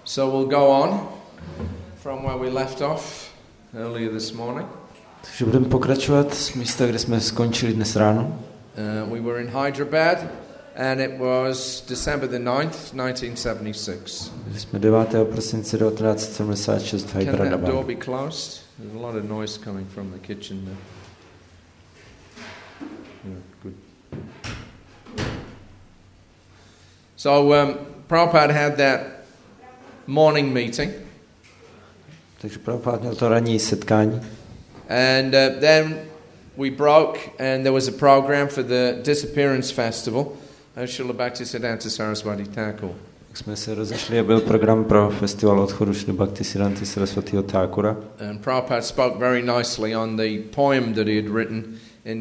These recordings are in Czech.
So we'll go on from where we left off earlier this morning. Takže budeme pokračovat z místa, kde jsme skončili dnes ráno. We were in Hyderabad and it was December the 9th, 1976. Byli jsme 9. prosince 1976 v Can that door Hyderabadu. be closed? There's a lot of noise coming from the kitchen there. Yeah, good. So Prabhupada had that morning meeting. Takže Prabhupada měl to ranní setkání. And then we broke and there was a program for the Disappearance Festival. Srila Bhaktisiddhanta Saraswati Thakur. Tak jsme se rozešli a byl program pro festival odchodu Srila Bhaktisiddhanty Saraswatiho Thakura. And Prabhupada spoke very nicely on the poem that he had written in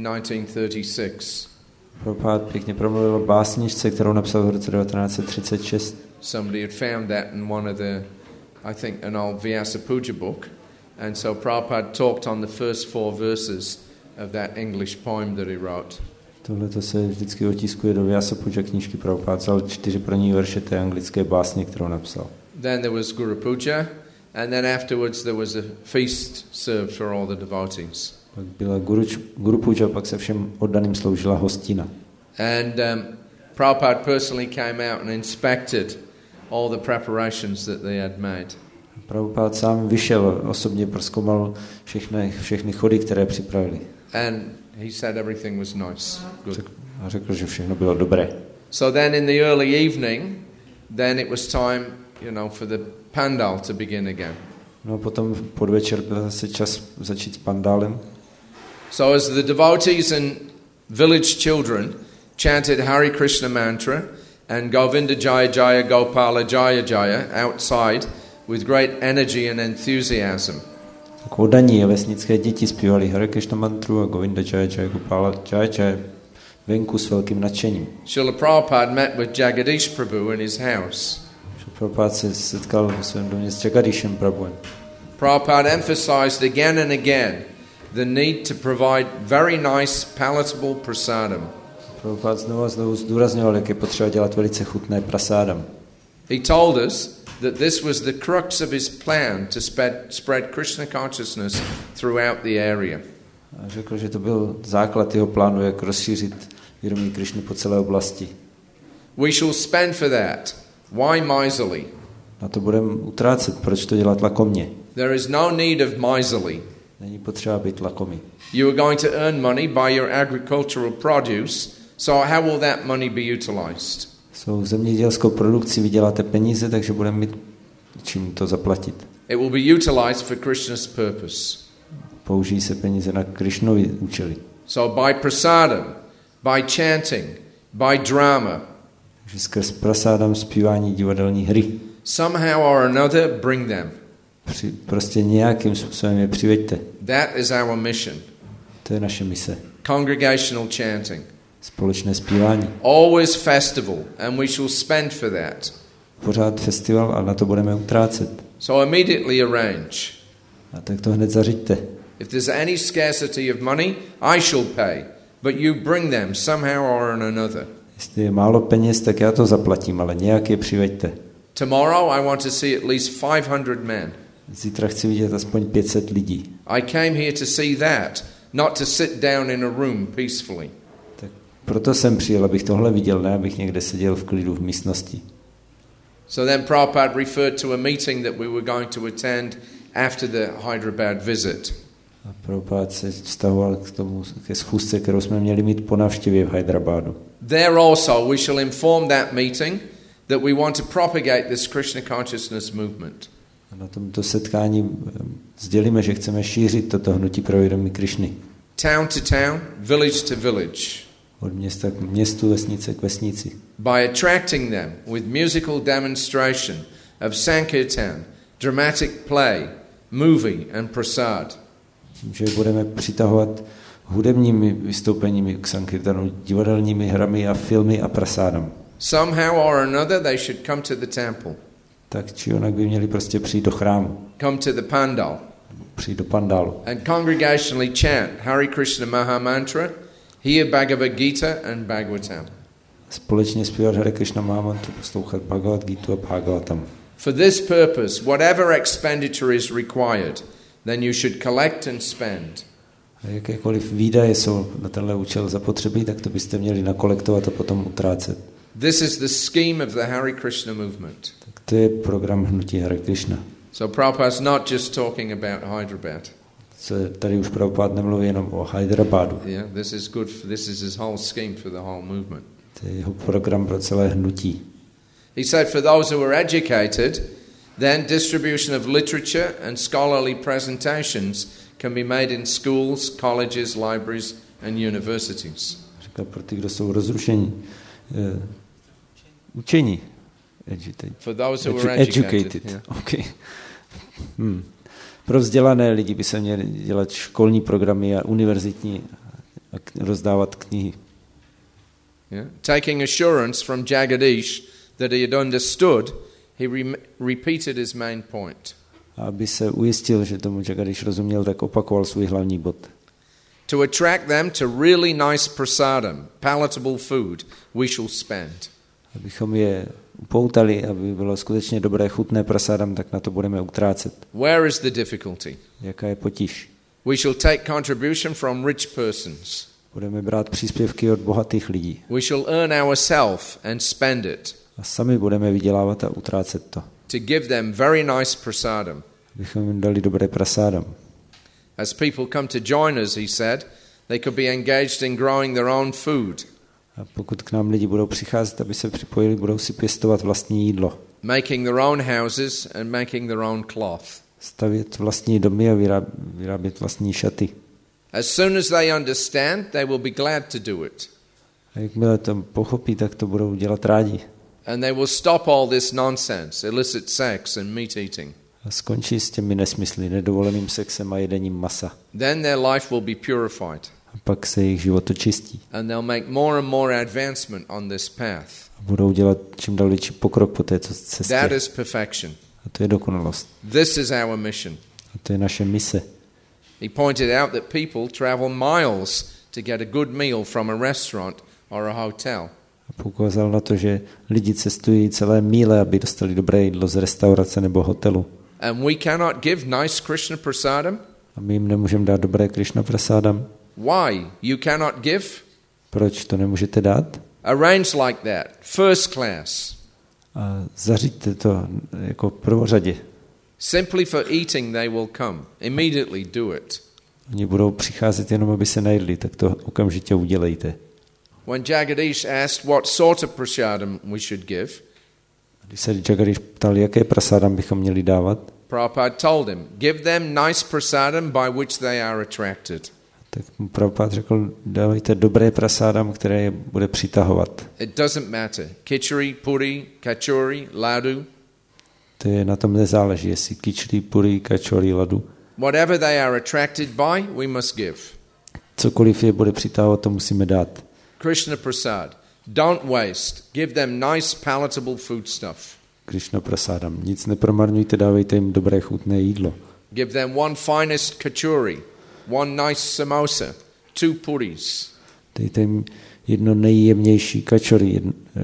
1936. Prabhupada pěkně promluvil o básničce, kterou napsal v roce 1936. Somebody had found that in one of the, I think, an old Vyasa Puja book. And so Prabhupada talked on the first 4 verses of that English poem that he wrote. Tohle to se vždycky otiskuje do Vyasa Puja knížky. Prabhupada psal 4 první verše té anglické básně, kterou napsal. Then there was Guru Puja, and then afterwards there was a feast served for all the devotees. Pak byla Guru Puja, pak se všem oddaným sloužila hostina. And Prabhupada personally came out and inspected all the preparations that they had made. Prabhupada sám vyšel, osobně prozkoumal všechny chody, které připravili. And he said everything was nice, good. A řekl, že všechno bylo dobré. So then in the early evening, then it was time, for the pandal to begin again. No a potom podvečer byl zase čas začít s pandálem. So as the devotees and village children chanted Hare Krishna mantra and Govinda Jaya Jaya Gopala Jaya Jaya outside with great energy and enthusiasm. Tak oddaní a vesnické děti zpívali Hare Krishna mantru a Govinda Jaya Jaya Gopala Jaya Jaya venku s velkým nadšením. Srila Prabhupada met with Jagadish Prabhu in his house. Prabhupada se setkal ve svém domě s Jagadishem Prabhuem. Prabhupada emphasized again and again the need to provide very nice palatable prasadam. Prabhupada znovu zdůrazňoval, jak je potřeba dělat velice chutné prasádam. He told us that this was the crux of his plan to spread Krishna consciousness throughout the area. A řekl, že to byl základ jeho plánu, jak rozšířit vědomí Krishny po celé oblasti. We shall spend for that. Why miserly? Na to budeme utrácet, proč to dělat lakomně? There is no need of miserly. Není potřeba být lakomý. You are going to earn money by your agricultural produce, so how will that money be utilized? Svou zemědělskou produkci vyděláte peníze, takže budeme mít čím to zaplatit. It will be utilized for Krishna's purpose. Použijí se peníze na Krishnovy účely. So by prasadam, by chanting, by drama, Takže skrz prasádam, zpívání, divadelní hry. somehow or another bring them. Prostě nějakým způsobem je přiveďte. That is our mission. To je naše mise. Congregational chanting. Společné zpívání. Always festival, and we shall spend for that. Pořád festival a na to budeme utrácet. So immediately arrange. A tak to hned zařiďte. If there's any scarcity of money, I shall pay, but you bring them somehow or another. Jestli je málo peněz, tak já to zaplatím, ale nějak je přiveďte. Tomorrow I want to see at least 500 men. Zítra chci vidět aspoň 500 lidí. I came here to see that, not to sit down in a room peacefully. Tak proto jsem přijel, abych tohle viděl, ne abych někde seděl v klidu v místnosti. So then Prabhupada referred to a meeting that we were going to attend after the Hyderabad visit. A Prabhupada se vztahoval k tomu, ke schůzce, kterou jsme měli mít po návštěvě v Hyderabadu. There also we shall inform that meeting that we want to propagate this Krishna consciousness movement. A na tomto setkání sdělíme, že chceme šířit toto hnutí pro vědomí Krishny. Town to town, village to village. Od města k městu, vesnice k vesnici. By attracting them with musical demonstration of Sankirtan, dramatic play, movie and prasad. Tím, že budeme přitahovat hudebními vystoupeními k Sankirtanu, divadelními hrami a filmy a prasádam. Somehow or another they should come to the temple. Tak či onak by měli prostě přijít do chrámu. Come to the pandal. Přijít do pandálu. And congregationally chant Hare Krishna Maha Mantra, hear Bhagavad Gita and Bhagavatam. Společně zpívat Hare Krishna Maha Mantru, poslouchat Bhagavad Gitu a Bhagavatam. For this purpose, whatever expenditure is required, then you should collect and spend. A jakékoliv výdaje jsou na tenhle účel zapotřebí, tak to byste měli nakolektovat a potom utrácet. This is the scheme of the Hare Krishna movement. Tak to je program hnutí Hare Krishna. So Prabhupada's not just talking about Hyderabad. Tady už Prabhupád nemluví jenom o Hyderabadu. Yeah, this is his whole scheme for the whole movement. To je jeho program pro celé hnutí. He said for those who are educated, then distribution of literature and scholarly presentations can be made in schools, colleges, libraries and universities. Říká pro ty, kdo jsou rozrušení. Učení. For those who are educated. Yeah. Okay. Pro vzdělané lidi by se měly dělat školní programy a univerzitní a rozdávat knihy. Yeah. Taking assurance from Jagadish that he had understood, he repeated his main point. Aby se ujistil, že tomu Jagadish rozuměl, tak opakoval svůj hlavní bod. To attract them to really nice prasadam, palatable food, we shall spend. Abychom je upoutali, aby bylo skutečně dobré chutné prasádam, tak na to budeme utrácet. Where is the difficulty? Jaká je potíž? We shall take contribution from rich persons. Budeme brát příspěvky od bohatých lidí. We shall earn ourselves and spend it. A sami budeme vydělávat a utrácet to. To give them very nice prasadam. Abychom jim dali dobré prasádam. As people come to join us, he said, they could be engaged in growing their own food. A pokud k nám lidi budou přicházet, aby se připojili, budou si pěstovat vlastní jídlo. Making their own houses and making their own cloth. Stavět vlastní domy a vyrábět vlastní šaty. As soon as they understand, they will be glad to do it. A jakmile to pochopí, tak to budou dělat rádi. And they will stop all this nonsense, illicit sex and meat eating. A skončí s těmi nesmysly, nedovoleným sexem a jedením masa. Then their life will be purified. A pak se jejich život očistí. And they'll make more and more advancement on this path. A budou dělat čím dál větší pokrok po této cestě. That is perfection. A to je dokonalost. This is our mission. A to je naše mise. He pointed out that people travel miles to get a good meal from a restaurant or a hotel. A poukázal na to, že lidi cestují celé míle, aby dostali dobré jídlo z restaurace nebo hotelu. And we cannot give nice Krishna prasadam? A my jim nemůžeme dát dobré Krishna prasádam. Why? You cannot give? Proč to nemůžete dát? Arrange like that. First class. A zařiďte to jako prvořadě. Simply for eating they will come. Immediately do it. Oni budou přicházet jenom, aby se najedli, tak to okamžitě udělejte. When Jagadish asked what sort of prasadam we should give, když se Jagadish ptal, jaké prasádam bychom měli dávat, Prabhupada told him, give them nice prasadam by which they are attracted. Tak mu Prabhupada řekl, dávejte dobré prasádam, které je bude přitahovat. It doesn't matter. Khichdi, puri, kachori, ladu. To je na tom nezáleží, jestli khichdi, puri, kachori, ladu. Whatever they are attracted by, we must give. Cokoliv je bude přitahovat, to musíme dát. Krishna prasad. Don't waste. Give them nice palatable foodstuff. Krishna prasádam. Nic nepromarňujte, dávejte jim dobré chutné jídlo. Give them one finest kachori, one nice samosa, 2 puris. Dejte jim jedno nejjemnější kachori,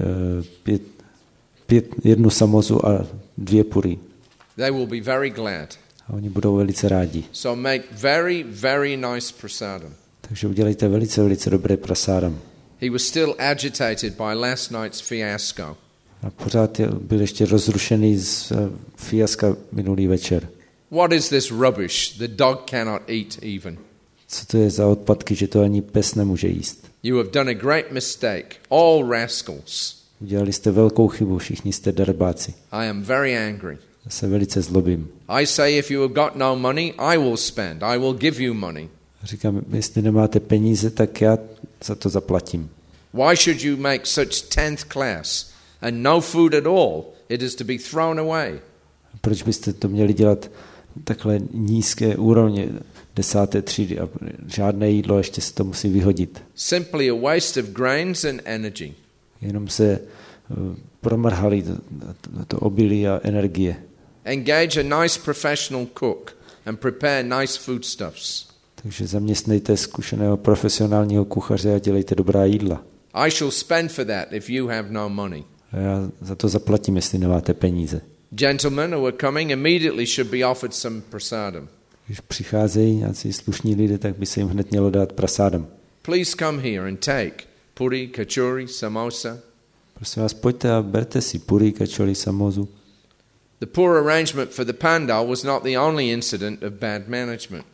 jednu samosu a 2 puri. They will be very glad. A oni budou velice rádi. So make very, very nice prasadam. Takže udělejte velice, velice dobré prasádam. He was still agitated by last night's fiasco. A pořád byl ještě rozrušený z fiaska minulý večer. What is this rubbish? The dog cannot eat even. Co to je za odpadky, že to ani pes nemůže jíst? You have done a great mistake. All rascals. Udělali jste velkou chybu, všichni jste darebáci. I am very angry. Já se velice zlobím. I say if you have got no money, I will spend. I will give you money. Říkám, jestli nemáte peníze, tak já za to zaplatím. Why should you make such 10th class and no food at all? It is to be thrown away. Proč byste to měli dělat takhle nízké úrovně 10. třídy a žádné jídlo, ještě se to musí vyhodit. Simply a waste of grains and energy. Jenom se promrhali to obilí a energie. Engage a nice professional cook and prepare nice foodstuffs. Takže zaměstnejte zkušeného profesionálního kuchaře a dělejte dobrá jídla. I shall spend for that if you have no money. A já za to zaplatím, jestli nemáte peníze. Gentlemen who are coming immediately should be offered some prasadam. Když přicházejí nějací slušní lidé, tak by se jim hned mělo dát prasádam. Please come here and take puri, kachori, samosa. Prosím vás, pojďte a berte si puri, kachori, samosu. The poor arrangement for the pandal was not the only incident of bad management.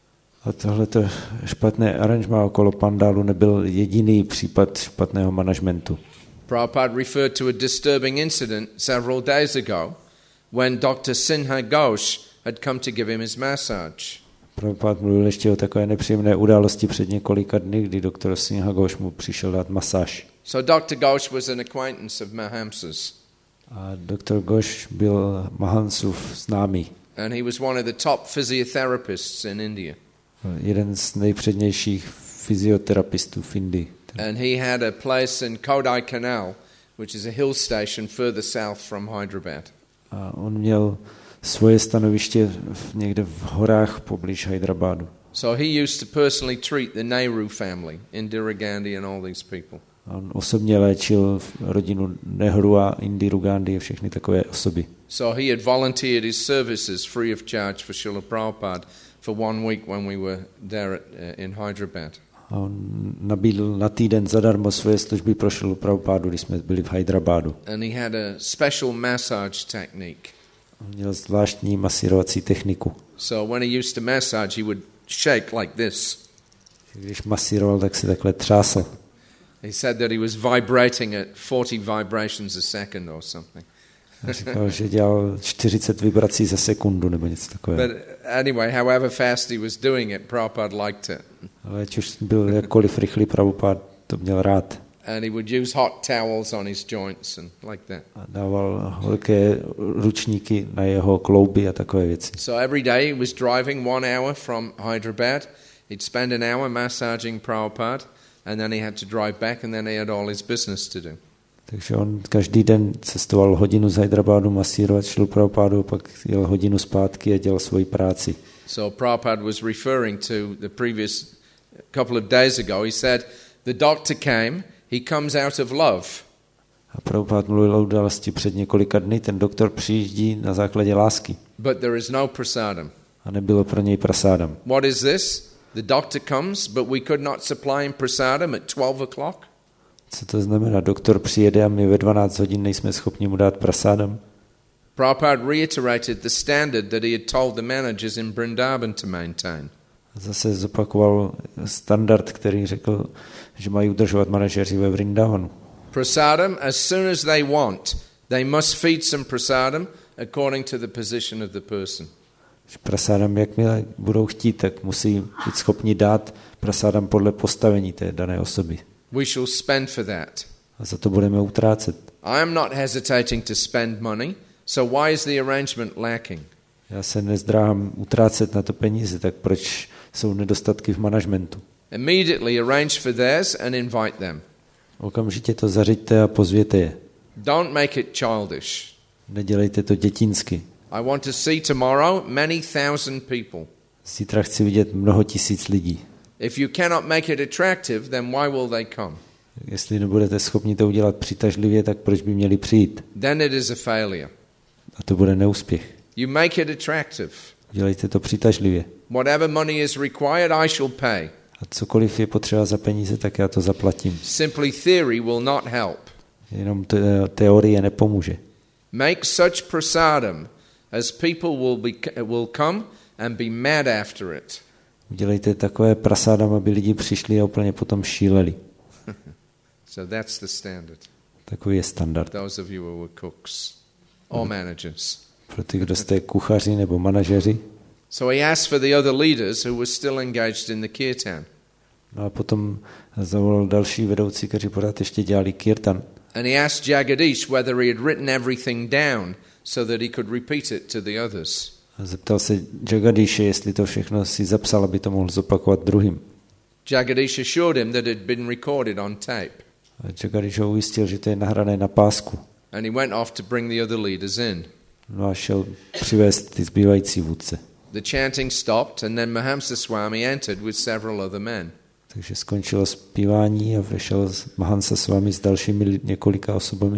A tohleto špatné aranžmá okolo pandálu nebyl jediný případ špatného managementu. Prabhupada referred to a disturbing incident several days ago when Dr. Sinha Ghosh had come to give him his massage. Prabhupada mluvil ještě o takové nepříjemné události před několika dny, kdy doktor Sinha Ghosh mu přišel dát masáž. So Dr. Ghosh was an acquaintance of Mahamsa's. A doktor Ghosh byl Mahansův známý. And he was one of the top physiotherapists in India. Jeden z nejpřednějších fyzioterapistů v Indii. And he had a place in Kodaikanal, which is a hill station further south from Hyderabad. A on měl svoje stanoviště někde v horách poblíž Hyderabadu. So he used to personally treat the Nehru family, Indira Gandhi and all these people. A on osobně léčil rodinu Nehru a Indiru Gandhi a všechny takové osoby. So he had volunteered his services free of charge for Srila Prabhupada for 1 week when we were there in Hyderabad. A on nabídl na týden zadarmo svoje služby pro Šrilu Prabhupádu, když jsme byli v Hyderabadu. And he had a special massage technique. On měl zvláštní masírovací techniku. So when he used to massage, he would shake like this. Když masíroval, tak se takhle třásl. He said that he was vibrating at 40 vibrations a second or something. Říkal, že dělal 40 vibrací za sekundu nebo něco takového. But anyway, however fast he was doing it, Prabhupada liked it. Ale ať už byl jakkoliv rychlý, Prabhupada to měl rád. And he would use hot towels on his joints and like that. A dával velké ručníky na jeho klouby a takové věci. So every day he was driving 1 hour from Hyderabad. He'd spend an hour massaging Prabhupada, and then he had to drive back, and then he had all his business to do. Takže on každý den cestoval hodinu z Hyderabadu masírovat Šrilu Prabhupádu, pak jel hodinu zpátky a dělal svoji práci. So Prabhupada was referring to the previous couple of days ago. He said, the doctor came, he comes out of love. A Prabhupada mluvil o události před několika dny, ten doktor přijíždí na základě lásky. But there is no prasadam. A nebylo pro něj prasádam. What is this? The doctor comes, but we could not supply him prasadam at 12 o'clock? Co to znamená? Doktor přijede a my ve 12 hodin nejsme schopni mu dát prasádam? Prabhupada reiterated the standard that he had told the managers in Vrindavan to maintain. Zase zopakoval standard, který řekl, že mají udržovat manažeři ve Vrindavanu. Prasadam, as soon as they want, they must feed some prasadam according to the position of the person. Prasádam, jakmile budou chtít, tak musí být schopni dát prasádam podle postavení té dané osoby. We shall spend for that. A za to budeme utrácet. I am not hesitating to spend money, so why is the arrangement lacking? Já se nezdráhám utrácet na to peníze, tak proč jsou nedostatky v managementu? Immediately arrange for theirs and invite them. Okamžitě to zařiďte a pozvěte je. Don't make it childish. Nedělejte to dětinsky. I want to see tomorrow many thousand people. Zítra chci vidět mnoho tisíc lidí. If you cannot make it attractive, then why will they come? Jestli nebudete schopni to udělat přitažlivě, tak proč by měli přijít? Then it is a failure. A to bude neúspěch. You make it attractive. Dělejte to přitažlivě. Whatever money is required, I shall pay. A cokoliv je potřeba za peníze, tak já to zaplatím. Simply theory will not help. Jenom teorie nepomůže. Make such prasadam as people will come and be mad after it. Udělejte takové prasádam, aby lidi přišli a úplně potom šíleli. So that's the standard. Takový je standard. Those of you who are cooks or managers. Pro ty, kdo jste kuchaři nebo manažeři. So he asked for the other leaders who were still engaged in the kirtan. No a potom zavolal další vedoucí, kteří pořád ještě dělali kirtan. And he asked Jagadish whether he had written everything down so that he could repeat it to the others. A zeptal se Jagadishe, jestli to všechno si zapsal, aby to mohl zopakovat druhým. Jagadish assured him that it had been recorded on tape. A Jagadish ho ujistil, že to je nahrané na pásku. And he went off to bring the other leaders in. No a šel přivést ty zbývající vůdce. The chanting stopped and then Mahamsa Swami entered with several other men. Takže skončilo zpívání a vešel Mahamsa Swami s dalšími několika osobami.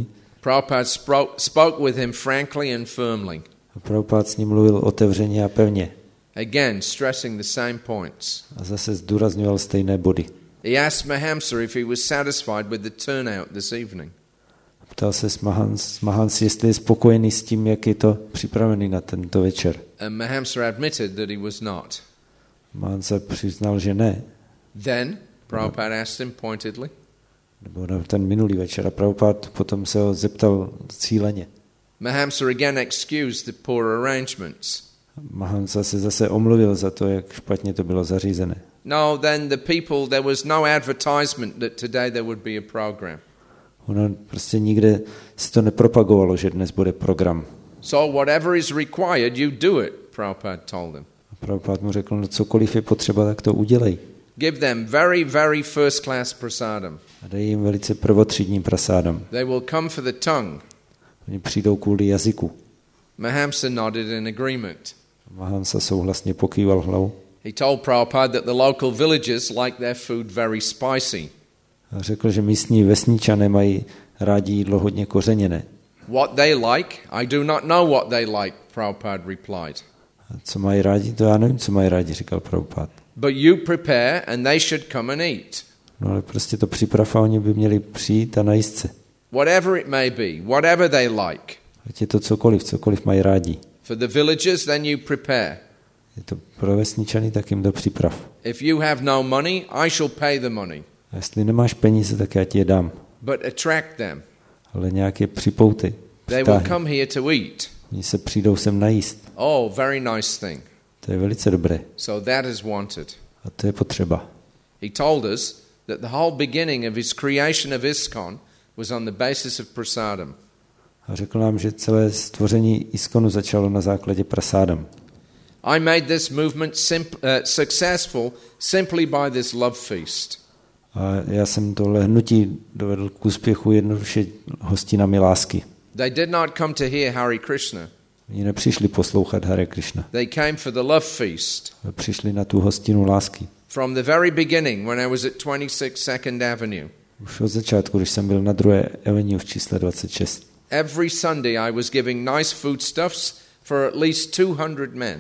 Prabhupada spoke with him frankly and firmly. A Prabhupada s ním mluvil otevřeně a pevně. Again, stressing the same points. A zase zdůrazňoval stejné body. He asked Mahamsa if he was satisfied with the turnout this evening. Ptal se Mahans, jestli je spokojený s tím, jak je to připravený na tento večer. And Mahamsa admitted that he was not. Mahansa přiznal, že ne. Then Prabhupada asked him pointedly. Nebo na ten minulý večer. A Prabhupada potom se ho zeptal cíleně. Mahamsa again excused the poor arrangements. Mahansa se zase omluvil za to, jak špatně to bylo zařízené. No, then the people, there was no advertisement that today there would be a program. Ono prostě nikde se to nepropagovalo, že dnes bude program. So whatever is required, you do it, Prabhupada told him. A Prabhupada mu řekl, no cokoliv je potřeba, tak to udělej. Give them very, very first class prasadam. A dej jim velice prvotřídní prasádam. They will come for the tongue. Oni přijdou kvůli jazyku. Mahamsa nodded in agreement. Mahansa souhlasně pokýval hlavou. He told Prabhupada that the local villagers like their food very spicy. A řekl, že místní vesničané mají rádi jídlo hodně kořeněné. What they like, I do not know what they like, Prabhupada replied. A co mají rádi, to já nevím, co mají rádi, říkal Prabhupada. But you prepare and they should come and eat. No ale prostě to připrav a oni by měli přijít a najíst se. Whatever it may be, whatever they like. Ať je to cokoliv mají rádi. For the villagers, then you prepare. Je to pro vesničany, tak jim to připrav. If you have no money, I shall pay the money. A jestli nemáš peníze, tak já ti je dám. But attract them. Ale nějaké připoutej. They will come here to eat. Oni se přijdou sem najíst. Oh, very nice thing. To je velice dobré. So that is wanted. A to je potřeba. He told us that the whole beginning of his creation of ISKCON was on the basis of prasadam. A řekl nám, že celé stvoření ISKCONu začalo na základě prasádam. I made this movement successful simply by this love feast. A já jsem tohle hnutí dovedl k úspěchu jednoduše hostinami lásky. They did not come to hear Hare Krishna. Oni nepřišli poslouchat Hare Krishna. They came for the love feast. Přišli na tu hostinu lásky. From the very beginning, when I was at 26 Second Avenue. Už od začátku, když jsem byl na 2. Avenue v čísle 26. Every Sunday I was giving nice foodstuffs for at least 200 men.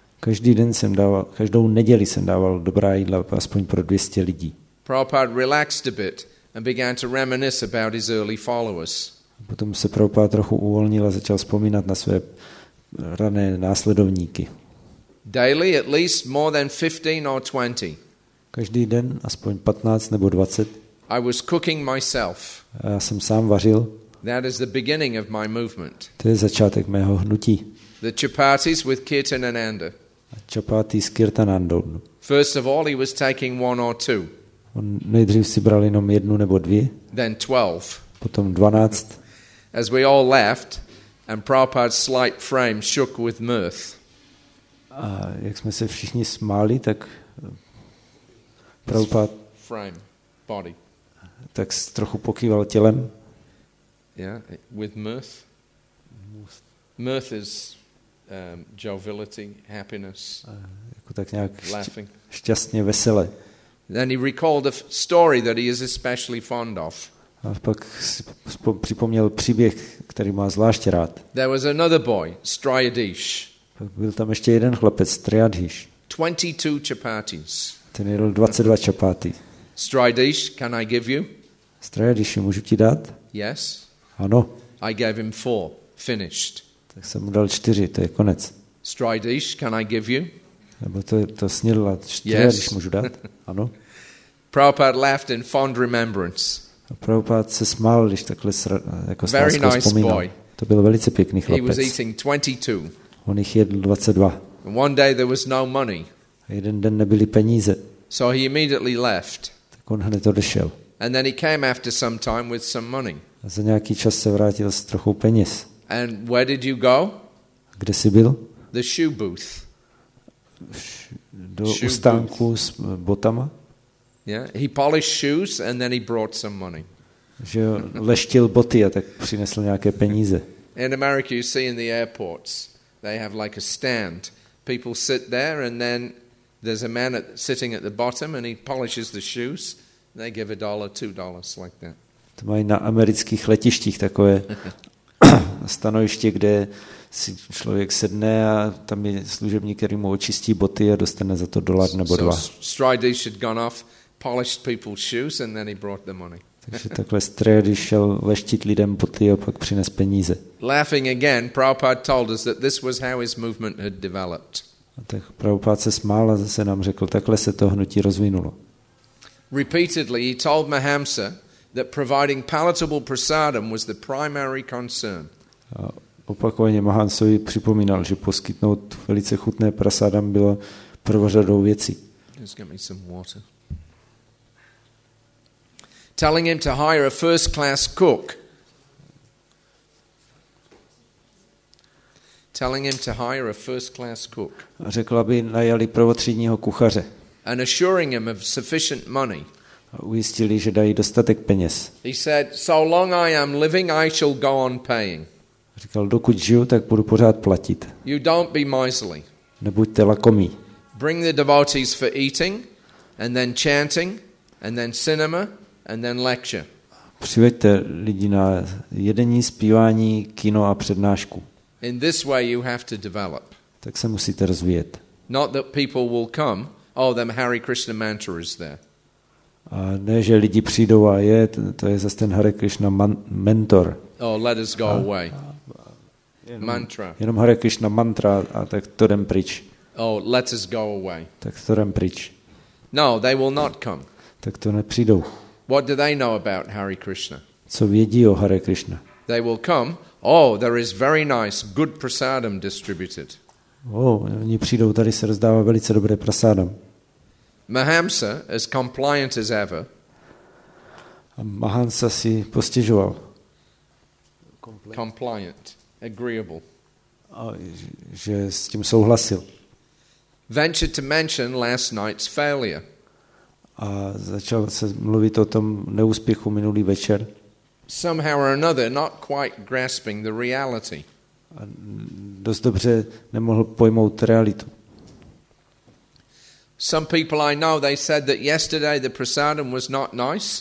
Každou neděli jsem dával dobrá jídla aspoň pro 200 lidí. Prabhupada relaxed a bit and began to reminisce about his early followers. Potom se Prabhupada trochu uvolnil a začal vzpomínat na své rané následovníky. Daily at least more than 15 or 20. Každý den aspoň 15 nebo 20. I was cooking myself. A já jsem sám vařil. That is the beginning of my movement. To je začátek mého hnutí. The chapatis with Kirtanananda. Chapati s Kirtanandou. First of all, he was taking 1 or 2. On nejdřív si bral jenom 1 nebo 2. Then 12. Potom 12. As we all laughed, and Prabhupada's slight frame shook with mirth. A jak jsme se všichni smáli, tak Prabhupada frame, body. Tak trochu pokýval tělem. Yeah, with mirth. Mirth is joviality, happiness, jako tak nějak laughing. Šťastně, vesele. Then he recalled a story that he is especially fond of. A pak si připomněl příběh, který má zvlášť rád. There was another boy, Strayadish. Pak byl tam ještě jeden chlapec, Strayadish. 22 chapatis. Ten jedl 22 chapati. Strayadish, can I give you? Strayadishi, můžu ti dát? Yes. Ano. I gave him 4. Finished. Tak jsem mu dal 4, to je konec. Strayadish, can I give you? Nebo to snědl a 4, když můžu dát? Ano. Prabhupada laughed in fond remembrance. A Prabhupada se smál, když takhle jako s Very láskou nice vzpomínal. boy. To byl velice pěkný He was chlapec. eating 22. On jich jedl 22. And one day there was no money. A jeden den nebyly peníze. So he immediately left. Tak on hned odešel. And then he came after some time with some money. A za nějaký čas se vrátil s trochou peněz. And where did you go? Kde jsi byl? The shoe booth. Do ustánku s botama. Yeah, he polished shoes and then he brought some money. Že leštil boty a tak přinesl nějaké peníze. In America you see in the airports, they have like a stand. People sit there and then there's a man sitting at the bottom and he polishes the shoes. They give $1, $2 like that. To mají na amerických letištích takové stanoviště, kde si člověk sedne a tam je služebník, který mu očistí boty a dostane za to $1 nebo $2. So Stride had gone off, polished people's shoes, and then he brought the money. Takže takhle Stride šel leštit lidem boty a pak přines peníze. Laughing again, Prabhupada told us that this was how his movement had developed. A tak Prabhupada se smál a zase nám řekl, takhle se to hnutí rozvinulo. Repeatedly, he told Mahamsa that providing palatable prasadam was the primary concern. A opakovaně Mahansovi připomínal, že poskytnout velice chutné prasádam bylo prvořadou věcí. Just get me some water. Telling him to hire a first-class cook. Telling him to hire a first-class cook. A řekl, aby najali prvotřídního kuchaře. And assuring him of sufficient money. A ujistili, že dají dostatek peněz. He said, "So long I am living, I shall go on paying." Říkal, dokud žiju, tak budu pořád platit. You don't be miserly. Nebuďte lakomí. Bring the devotees for eating, and then chanting, and then cinema, and then lecture. Přiveďte lidi na jedení, zpívání, kino a přednášku. In this way you have to develop. Tak se musíte rozvíjet. Not that people will come, oh, then Hare Krishna mantra is there. A ne, že lidi přijdou a to je zase ten Hare Krishna mentor. Oh, let us go away. Mantra. Jenom Hare Krishna mantra a tak to jdem pryč. Oh, let us go away. Tak to jdem pryč. No, they will not come. Tak to nepřijdou. What do they know about Hare Krishna? Co vědí o Hare Krishna? They will come, oh, there is very nice, good prasadam distributed. Oni přijdou, tady se rozdává velice dobré prasádam. Mahamsa, as compliant as ever, A Mahansa si postěžoval. compliant, agreeable, A že s tím souhlasil. ventured to mention last night's failure. A začal se mluvit o tom neúspěchu minulý večer. Somehow or another, not quite grasping the reality. A dost dobře nemohl pojmout realitu. Some people I know, they said that yesterday the prasadam was not nice.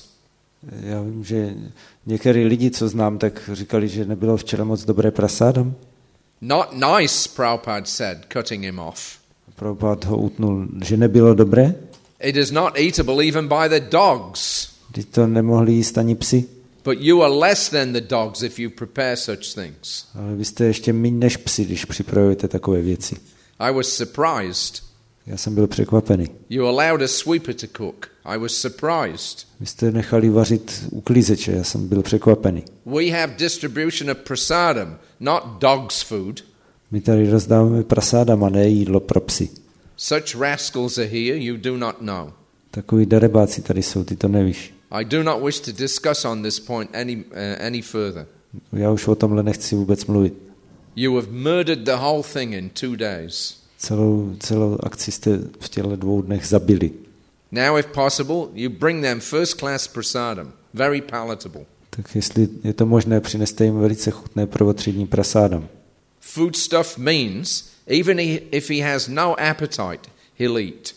Já vím, že některý lidi, co znám, tak říkali, že nebylo včera moc dobré prasádam. Not nice, Prabhupada said, cutting him off. Prabhupada ho utnul, že nebylo dobré. It is not eatable even by the dogs. Když to nemohli jíst ani psi. But you are less than the dogs if you prepare such things. Ale vy jste ještě méně než psi, když připravujete takové věci. I was surprised. Já jsem byl překvapený. You allowed a sweeper to cook. I was surprised. Vy jste nechali vařit uklízeče, já jsem byl překvapený. We have distribution of prasadam, not dogs' food. My tady rozdáváme prasádam a ne jídlo pro psy. Such rascals are here, you do not know. Takový darebáci tady jsou, ty to nevíš. I do not wish to discuss on this point any further. Já už o tomhle nechci vůbec mluvit. You have murdered the whole thing in 2 days. Celou akci jste v těchto 2 dnech zabili. Now, if possible, you bring them first class prasadam, very palatable. Tak jestli je to možné, přineste jim velice chutné prvotřídní prasádam. Food stuff means, even if he has no appetite, he'll eat.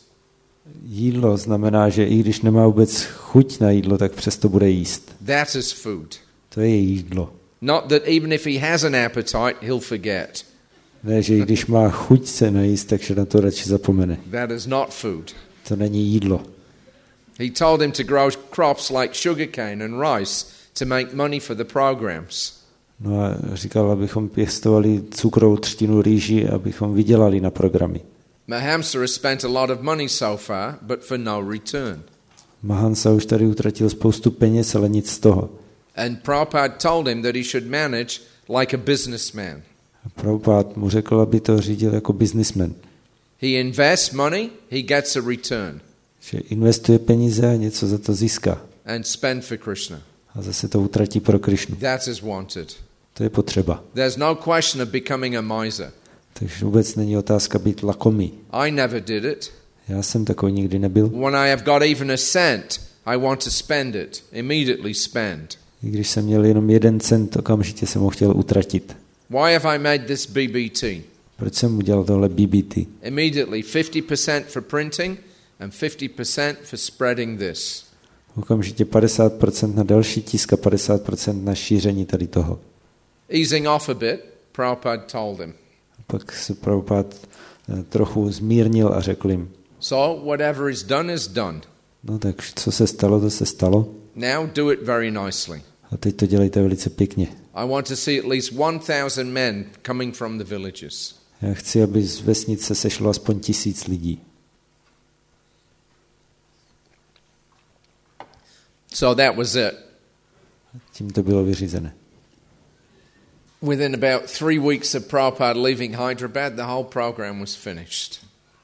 Jídlo znamená, že i když nemá vůbec chuť na jídlo, tak přesto bude jíst. That is food. To je jídlo. Not that even if he has an appetite, he'll forget. Ne, že i když má chuť se najíst, takže na to radši zapomene. That is not food. To není jídlo. He told him to grow crops like sugarcane and rice to make money for the programs. No a říkal, abychom pěstovali cukrovou třtinu rýži, abychom vydělali na programy. Mahamsa has spent a lot of money so far, but for no return. Mahansa už tady utratil spoustu peněz, ale nic z toho. And Prabhupada told him that he should manage like a businessman. A Prabhupada mu řekl, aby to řídil jako businessman. He invests money, he gets a return. Že investuje peníze a něco za to získá. And spend for Krishna. A zase to utratí pro Krišnu. That is wanted. To je potřeba. There's no question of becoming a miser. Takže vůbec není otázka být lakomý. I never did it. Já jsem takový nikdy nebyl. When I have got even a cent, I want to spend it. Immediately spend. I když jsem měl jenom 1 cent, okamžitě jsem ho chtěl utratit. Why have I made this BBT? Proč jsem udělal tohle BBT? Immediately 50% for printing and 50% for spreading this. Okamžitě 50% na další tisk a 50% na šíření tady toho. Easing off a bit, Prabhupada told him. Pak se Prabhupada trochu zmírnil a řekl jim, so whatever is done. No tak co se stalo, to se stalo. Now do it very nicely. A teď to dělejte velice pěkně. I want to see at least 1,000 men coming from the villages. Já chci, aby z vesnice sešlo aspoň 1000 lidí. So that was it. Tím to bylo vyřízené. Within about 3 weeks of Prabhupada leaving Hyderabad, the whole program was finished.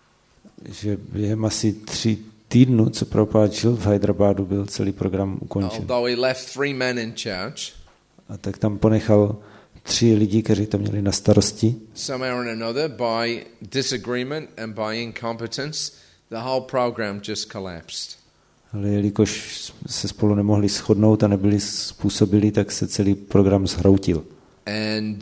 Že během asi 3 týdnů, co Prabhupada žil v Hyderabadu, byl celý program ukončen. Although he left 3 men in charge. A tak tam ponechal 3 lidi, kteří to měli na starosti. Somehow or another, by disagreement and by incompetence, the whole program just collapsed. Ale jelikož se spolu nemohli shodnout a nebyli způsobili, tak se celý program zhroutil. And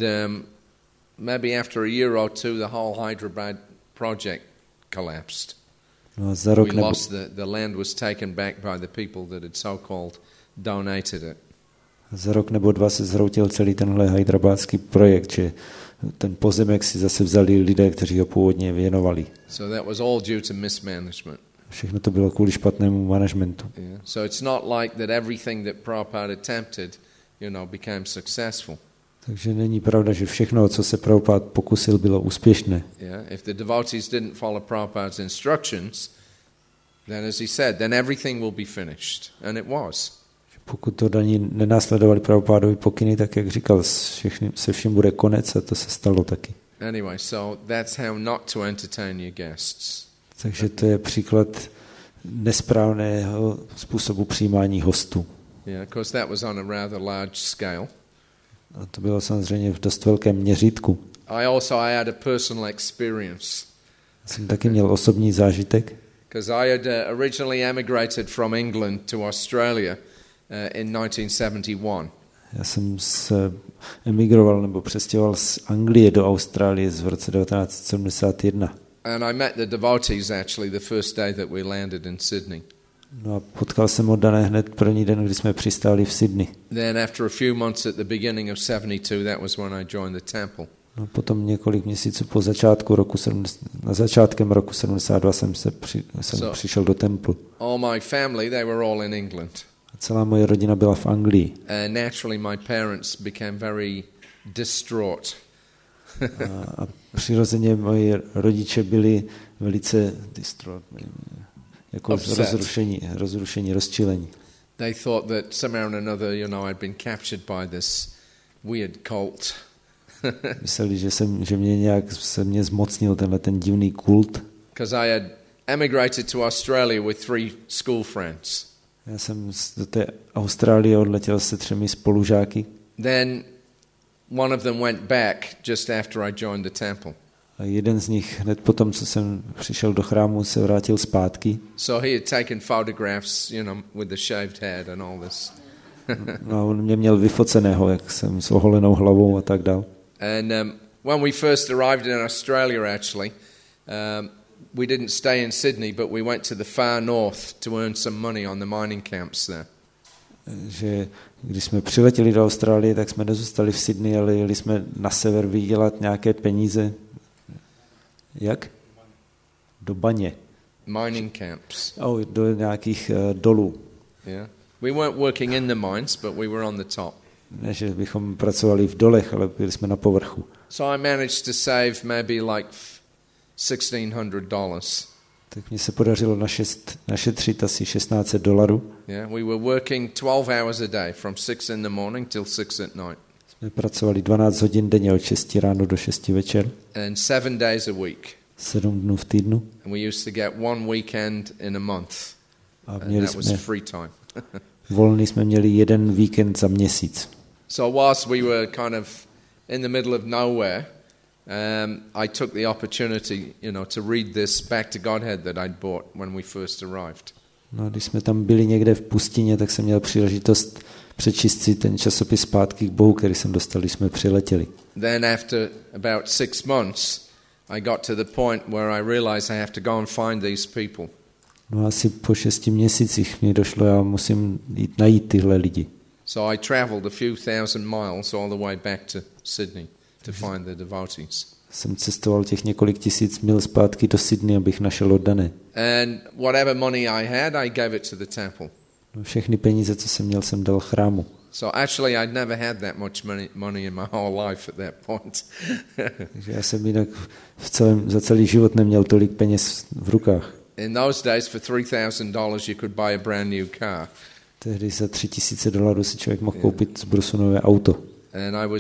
maybe after a year or two, the whole Hyderabad project collapsed. No a za rok We lost the land was taken back by the people that had so-called donated it. Za rok nebo 2 se zhroutil celý tenhle hyderabádský projekt, že ten pozemek si zase vzali lidé, kteří ho původně věnovali. So that was all due to mismanagement. Všechno to bylo kvůli špatnému managementu. Yeah. So it's not like that everything that Prabhupada attempted, became successful. Takže není pravda, že všechno, co se Prabhupada pokusil, bylo úspěšné. Yeah. If the devotees didn't follow Prabhupada's instructions, then as he said, then everything will be finished. And it was. Pokud to daní nenásledovali Prabhupadovi pokyny, tak jak říkal, se vším bude konec a to se stalo taky. Anyway, so that's how not to entertain your guests. Takže to je příklad nesprávného způsobu přijímání hostů. Yeah, because that was on a rather large scale. A to bylo samozřejmě v dost velkém měřítku. I had a personal experience. Já jsem taky měl osobní zážitek. Because I had originally emigrated from England to Australia in 1971. Já jsem emigroval nebo přestěhoval z Anglie do Austrálie v roce 1971. And I met the devotees actually the first day that we landed in Sydney. No a potkal jsem ho dané hned první den, kdy jsme přistáli v Sydney. Then after a few months at the beginning of 72, that was when I joined the temple. No potom několik měsíců po začátku roku na začátkem roku 72 jsem přišel do templu. All my family, they were all in England. A celá moje rodina byla v Anglii. And naturally my parents became very distraught. a přirozeně moji rodiče byli velice jako rozrušení, rozčilení. They thought that somehow or another, I'd been captured by this weird cult. Mysleli, že se mě zmocnil ten divný kult. Because I had emigrated to Australia with 3 school friends. Já jsem do té Austrálie odletěl se 3 spolužáky. Then one of them went back just after I joined the temple. A jeden z nich hned potom, co jsem přišel do chrámu, se vrátil zpátky. So he had taken photographs, with the shaved head and all this. No, on mě měl vyfoceného, jak jsem s oholenou hlavou a tak dál. And when we first arrived in Australia, actually, we didn't stay in Sydney, but we went to the far north to earn some money on the mining camps there. Že když jsme přiletěli do Austrálie, tak jsme nezůstali v Sydney, ale jeli jsme na sever vydělat nějaké peníze. Jak? Do baně. Mining camps. Do nějakých dolů. Yeah. We weren't working in the mines, but we were on the top. Ne, že bychom pracovali v dolech, ale byli jsme na povrchu. So I managed to save maybe like $1,600. Tak mně se podařilo našetřit asi $1,600. Yeah, we were working 12 hours a day from 6 in the morning till 6 at night. Jsme pracovali 12 hodin denně od 6 ráno do 6 večer. And 7 days a week. 7 dnů v týdnu. And we used to get 1 weekend in a month. A měli that was free time. volný jsme měli 1 víkend za měsíc. So whilst we were kind of in the middle of nowhere, I took the opportunity, to read this Back to Godhead that I'd bought when we first arrived. No, když jsme tam byli někde v pustině, tak jsem měl příležitost přečíst si ten časopis Zpátky k Bohu, který jsem dostal, když jsme přiletěli. Then after about 6 months, I got to the point where I realized I have to go and find these people. No asi po 6 měsících mi došlo, já musím jít najít tyhle lidi. So I traveled a few thousand miles all the way back to Sydney to find the devotees. Jsem cestoval těch několik tisíc mil zpátky do Sydney, abych našel oddané. And whatever money I had, I gave it to the temple. No, všechny peníze, co jsem měl, jsem dal chrámu. So actually I'd never had that much money in my whole life at that point. Takže já jsem jinak za celý život neměl tolik peněz v rukách. In those days for $3,000 you could buy a brand new car. Tehdy za $3,000 si člověk mohl koupit z Brusu nové auto. And I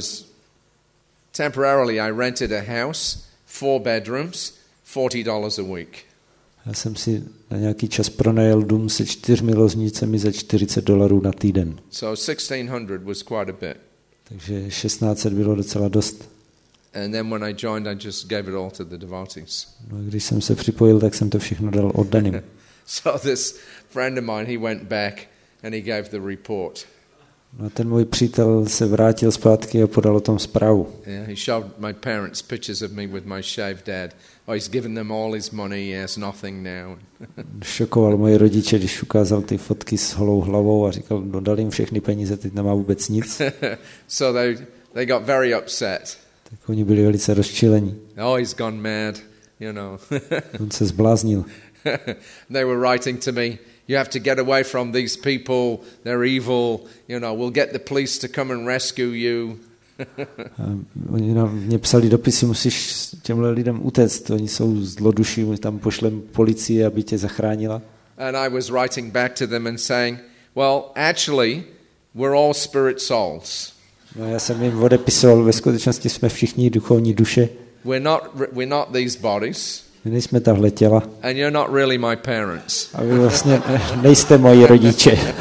rented a house, 4 bedrooms, $40 a week. Já jsem si na nějaký čas pronajal dům se 4 loznicemi za $40 na týden. So 1,600 was quite a bit. Takže 1600 bylo docela dost. And then when I joined, I just gave it all to the devotees. No, když jsem se připojil, tak jsem to všechno dal oddaným. So this friend of mine, he went back and he gave the report. No, ten můj přítel se vrátil zpátky a podal o tom zprávu. Yeah, he showed my parents pictures of me with my shaved head. Oh, he's given them all his money, he has nothing now. Šokoval moje rodiče, když ukázal ty fotky s holou hlavou a říkal, dodal jim všechny peníze, teď nemá vůbec nic. So they got very upset. Tak oni byli velice rozčilení. Oh, he's gone mad, you know. On se zbláznil. They were writing to me, you have to get away from these people, they're evil, you know, we'll get the police to come and rescue you. Oni mě psali dopisy, musíš těmhle lidem utéct, oni jsou zloduší, my tam pošlem policii, aby tě zachránila. And I was writing back to them and saying, well, actually, we're all spirit souls. No, já jsem jim odepisoval, ve skutečnosti jsme všichni duchovní duše. We're not these bodies. My nejsme tahle těla. And you're not really my parents. A vy vlastně nejste moji rodiče.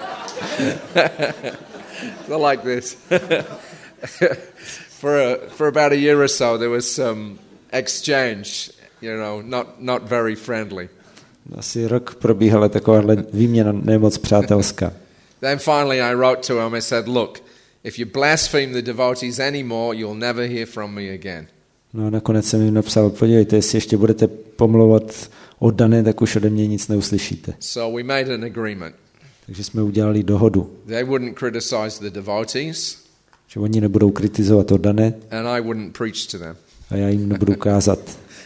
So like this. For about a year or so there was some exchange, you know, not very friendly. Asi rok probíhala takováhle výměna nemoc přátelská. Then finally I wrote to him, I said, look, if you blaspheme the devotees anymore, you'll never hear from me again. No a nakonec jsem jim napsal, podívejte, jestli ještě budete pomlouvat oddané, tak už ode mě nic neuslyšíte. So we made an agreement. Takže jsme udělali dohodu. They wouldn't criticize the devotees. Že oni nebudou kritizovat oddané. And I wouldn't preach to them. A já jim nebudu kázat.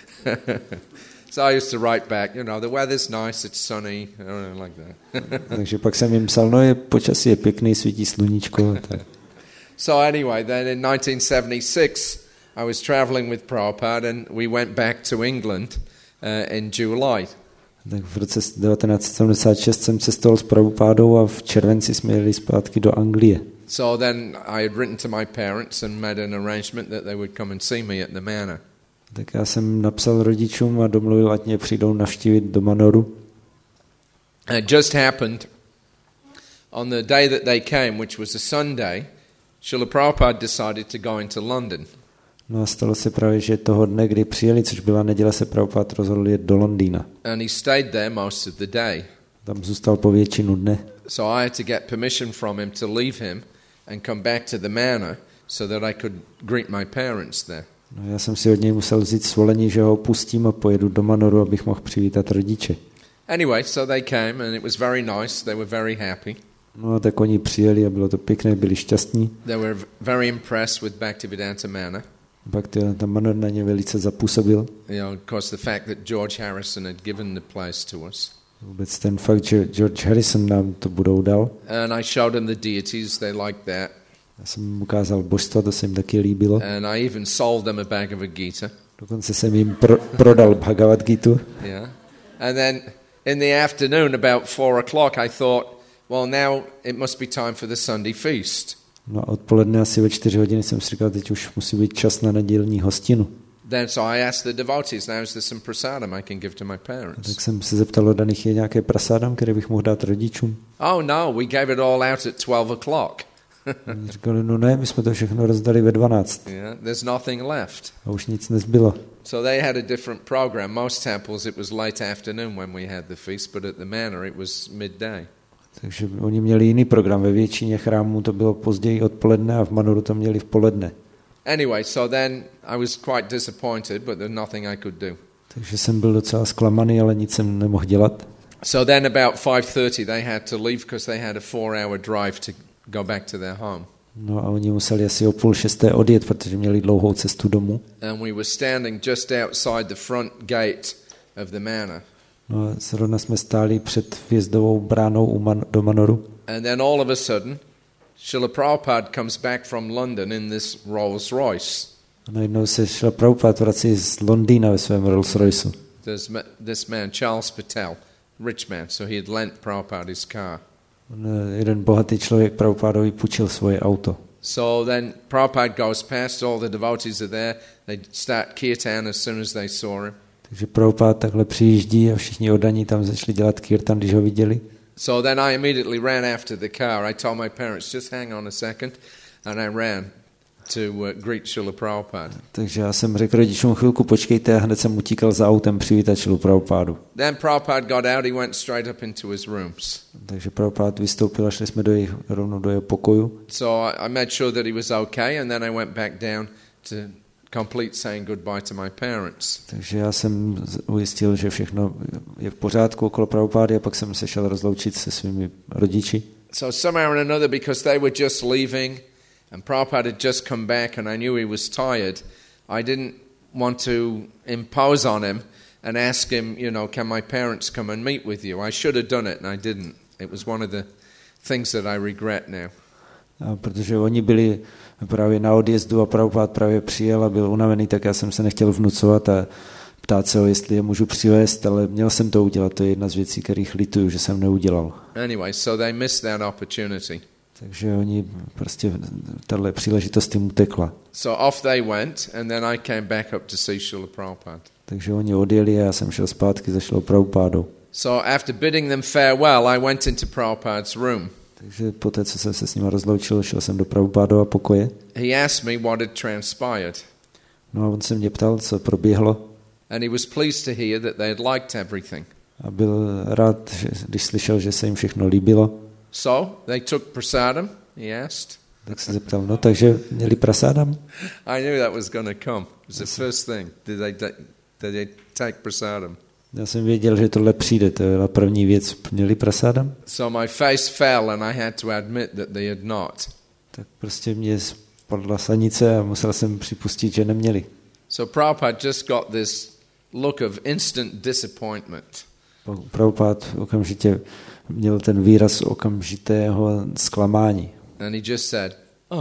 So I used to write back, you know, the weather's nice, it's sunny, like that. Takže pak jsem jim psal, no počasí je pěkný, svítí sluníčko. Tak. So anyway, then in 1976 I was traveling with Prabhupada and we went back to England in July. Tak v roce 1976 jsem cestoval s Prabhupádou a v červenci jsme jeli zpátky do Anglie. So then I had written to my parents and made an arrangement that they would come and see me at the manor. Tak já jsem napsal rodičům a domluvil, ať mě přijdou navštívit do Manoru. It just happened on the day that they came, which was a Sunday, Srila Prabhupada decided to go into London. No a stalo se právě, že toho dne, kdy přijeli, což byla neděle, se Prabhupada rozhodl jet do Londýna. And he stayed there most of the day. Tam zůstal po většinu dne. So I had to get permission from him to leave him and come back to the manor so that I could greet my parents there. No, já jsem si od něj musel vzít svolení, že ho pustím a pojedu do Manoru, abych mohl přivítat rodiče. Anyway, so they came and it was very nice. They were very happy. No tak oni přijeli a bylo to pěkné, byli šťastní. They were very impressed with Bhaktivedanta Manor. Pak ten Manor na ně velice zapůsobil. You know, because the fact that George Harrison had given the place to us. Vůbec ten fakt, že George Harrison nám to budou dal. And I showed them the deities, they liked that. Já jsem jim ukázal božstva, to se jim taky líbilo. And I even sold them a Bhagavad Gita. Dokonce jsem jim prodal Bhagavad Gitu. Yeah. And then in the afternoon, about 4:00, I thought, well, now it must be time for the Sunday feast. No a odpoledne asi ve 4 hodiny jsem si říkal, teď už musí být čas na nedělní hostinu. Then so I asked the devotees, now is there some prasadam I can give to my parents? Tak jsem se zeptal od daných, je nějaké prasádam, které bych mohl dát rodičům? Oh no, we gave it all out at 12:00. Říkali, no ne, my jsme to všechno rozdali ve 12. Yeah, there's nothing left. A už nic nezbylo. So they had a different program. Most temples it was late afternoon when we had the feast, but at the manor it was midday. Takže oni měli jiný program. Ve většině chrámů to bylo později odpoledne a v Manoru to měli v poledne. Anyway, so then I was quite disappointed, but there's nothing I could do. Takže jsem byl docela zklamaný, ale nic jsem nemohl dělat. So then about 5:30 they had to leave because they had a 4-hour drive to go back to their home. No a oni museli asi o 5:30 odjet, protože měli dlouhou cestu domů. And we were standing just outside the front gate of the manor. No a zrovna jsme stáli před vjezdovou bránou do Manoru. And then all of a sudden, Srila Prabhupada comes back from London in this Rolls Royce. A najednou se Srila Prabhupada vrací z Londýna ve svém Rolls Royceu. This man, Charles Patel, rich man, so he had lent Prabhupada his car. Jeden bohatý člověk Prabhupádovi půjčil svoje auto. So then Prabhupada goes past, all the devotees are there, they start kirtan as soon as they saw him. Takže Prabhupád takhle přijíždí a všichni oddaní tam začali dělat kirtan, když ho viděli. So then I immediately ran after the car. I told my parents, just hang on a second, and I ran to greet Srila Prabhupada. Takže já jsem řekl rodičům, chvilku počkejte, a hned jsem utíkal za autem přivítat Srilu Prabhupádu. Then Prabhupada got out, he went straight up into his rooms. Takže Prabhupád vystoupil a šli jsme rovnou do jeho pokoju. So I made sure that he was okay, and then I went back down to complete saying goodbye to my parents. Takže já jsem ujistil, že všechno je v pořádku okolo Prabhupády a pak jsem se šel rozloučit se svými rodiči. So somehow or another, because they were just leaving and Prabhupada had just come back and I knew he was tired, I didn't want to impose on him and ask him, can my parents come and meet with you? I should have done it and I didn't. It was one of the things that I regret now. A protože oni byli právě na odjezdu a Prabhupád právě přijel a byl unavený, tak já jsem se nechtěl vnucovat a ptát se ho, jestli je můžu přivést, ale měl jsem to udělat. To je jedna z věcí, kterých lituju, že jsem neudělal. Anyway, so they missed that opportunity. Takže oni prostě tahle příležitost jim utekla. So off they went and then I came back up to see Srila Prabhupada. Takže oni odjeli a já jsem šel zpátky za Srilou Prabhupádou. So after bidding them farewell, I went into Prabhupada's room. Takže poté, co jsem se s nimi rozloučil, šel jsem do Prabhupádova pokoje. He asked me what had transpired. No a on se mě ptal, co proběhlo. And he was pleased to hear that they had liked everything. A byl rád, když slyšel, že se jim všechno líbilo. So they took prasadam, he asked. Tak se zeptal, no takže měli prasádam? I knew that was going to come. It was the first thing. Did they take prasadam? Já jsem věděl, že tohle přijde, to byla první věc. Měli prasádam? So my face fell and I had to admit that they had not. Tak prostě mě spadla sanice a musel jsem připustit, že neměli. So Prabhupada just got this look of instant disappointment. Prabhupada okamžitě měl ten výraz okamžitého zklamání. And he just said,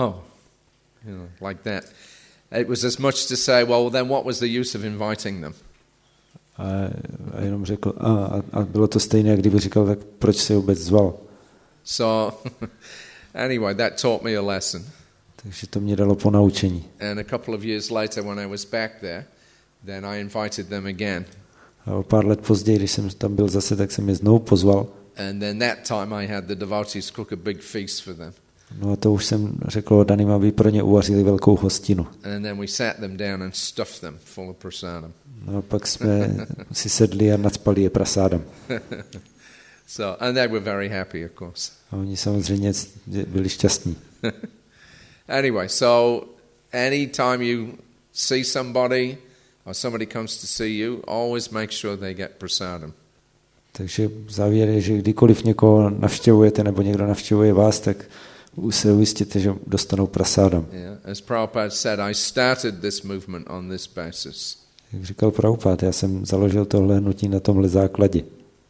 like that. It was as much to say, well, then what was the use of inviting them? A jenom řekl, a bylo to stejné, jak kdyby říkal, tak proč se vůbec zval? So, anyway, that taught me a lesson. Takže to mě dalo ponaučení. And a couple of years later, when I was back there, then I invited them again. A o pár let později, když jsem tam byl zase, tak jsem je znovu pozval. And then that time I had the devotees cook a big feast for them. No a to už jsem řekl oddaným, aby pro ně uvařili velkou hostinu. And then we sat them down and stuffed them full of prasadam. No a pak jsme si sedli a nacpali je prasádem. And they were very happy, of course. A oni samozřejmě byli šťastní. Anyway, so anytime you see somebody or somebody comes to see you, always make sure they get prasadam. Takže závěr je, že kdykoliv někoho navštěvujete nebo někdo navštěvuje vás, tak se ujistěte, že dostanou prasádam. Yeah, as Prabhupada said, I started this movement on this basis. Jak říkal Prabhupada, já jsem založil tohle hnutí na tomhle základě.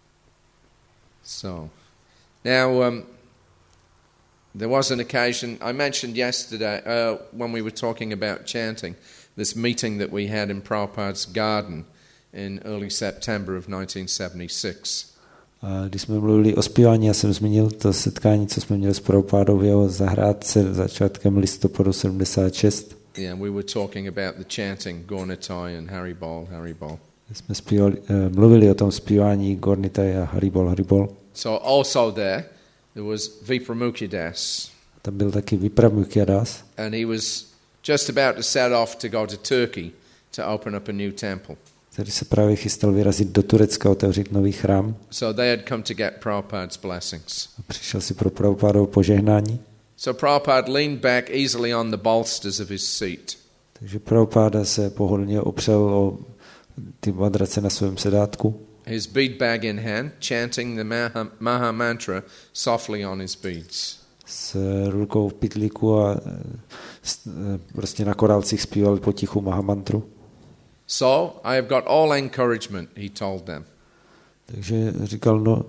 So, now there was an occasion I mentioned yesterday when we were talking about chanting, this meeting that we had in Prabhupada's garden in early September of 1976. A když jsme mluvili o zpívání, já jsem zmínil to setkání, co jsme měli s Prabhupádou v jeho zahrádce začátkem listopadu 76. Yeah, we were talking about the chanting Gaur-Nitai and Haribol, Haribol. Jsme mluvili o tom zpívání Gaur-Nitai a Haribol, Haribol. So also there was Vipramukhyadas. Tam byl taky Vipramukhyadas. And he was just about to set off to go to Turkey to open up a new temple. Který se právě chystal vyrazit do Turecka a otevřít nový chrám. So they had come to get Prabhupada's blessings. A přišel si pro Prabhupádovo požehnání. So Prabhupada leaned back easily on the bolsters of his seat. Takže Prabhupada se pohodlně opřel o ty madrace na svém sedátku. his bead bag in hand, chanting the Maha Mantra softly on his beads. S rukou v pytlíku a prostě na korálcích zpíval potichu Mahamantru. So, I have got all encouragement, he told them. Takže říkal, no,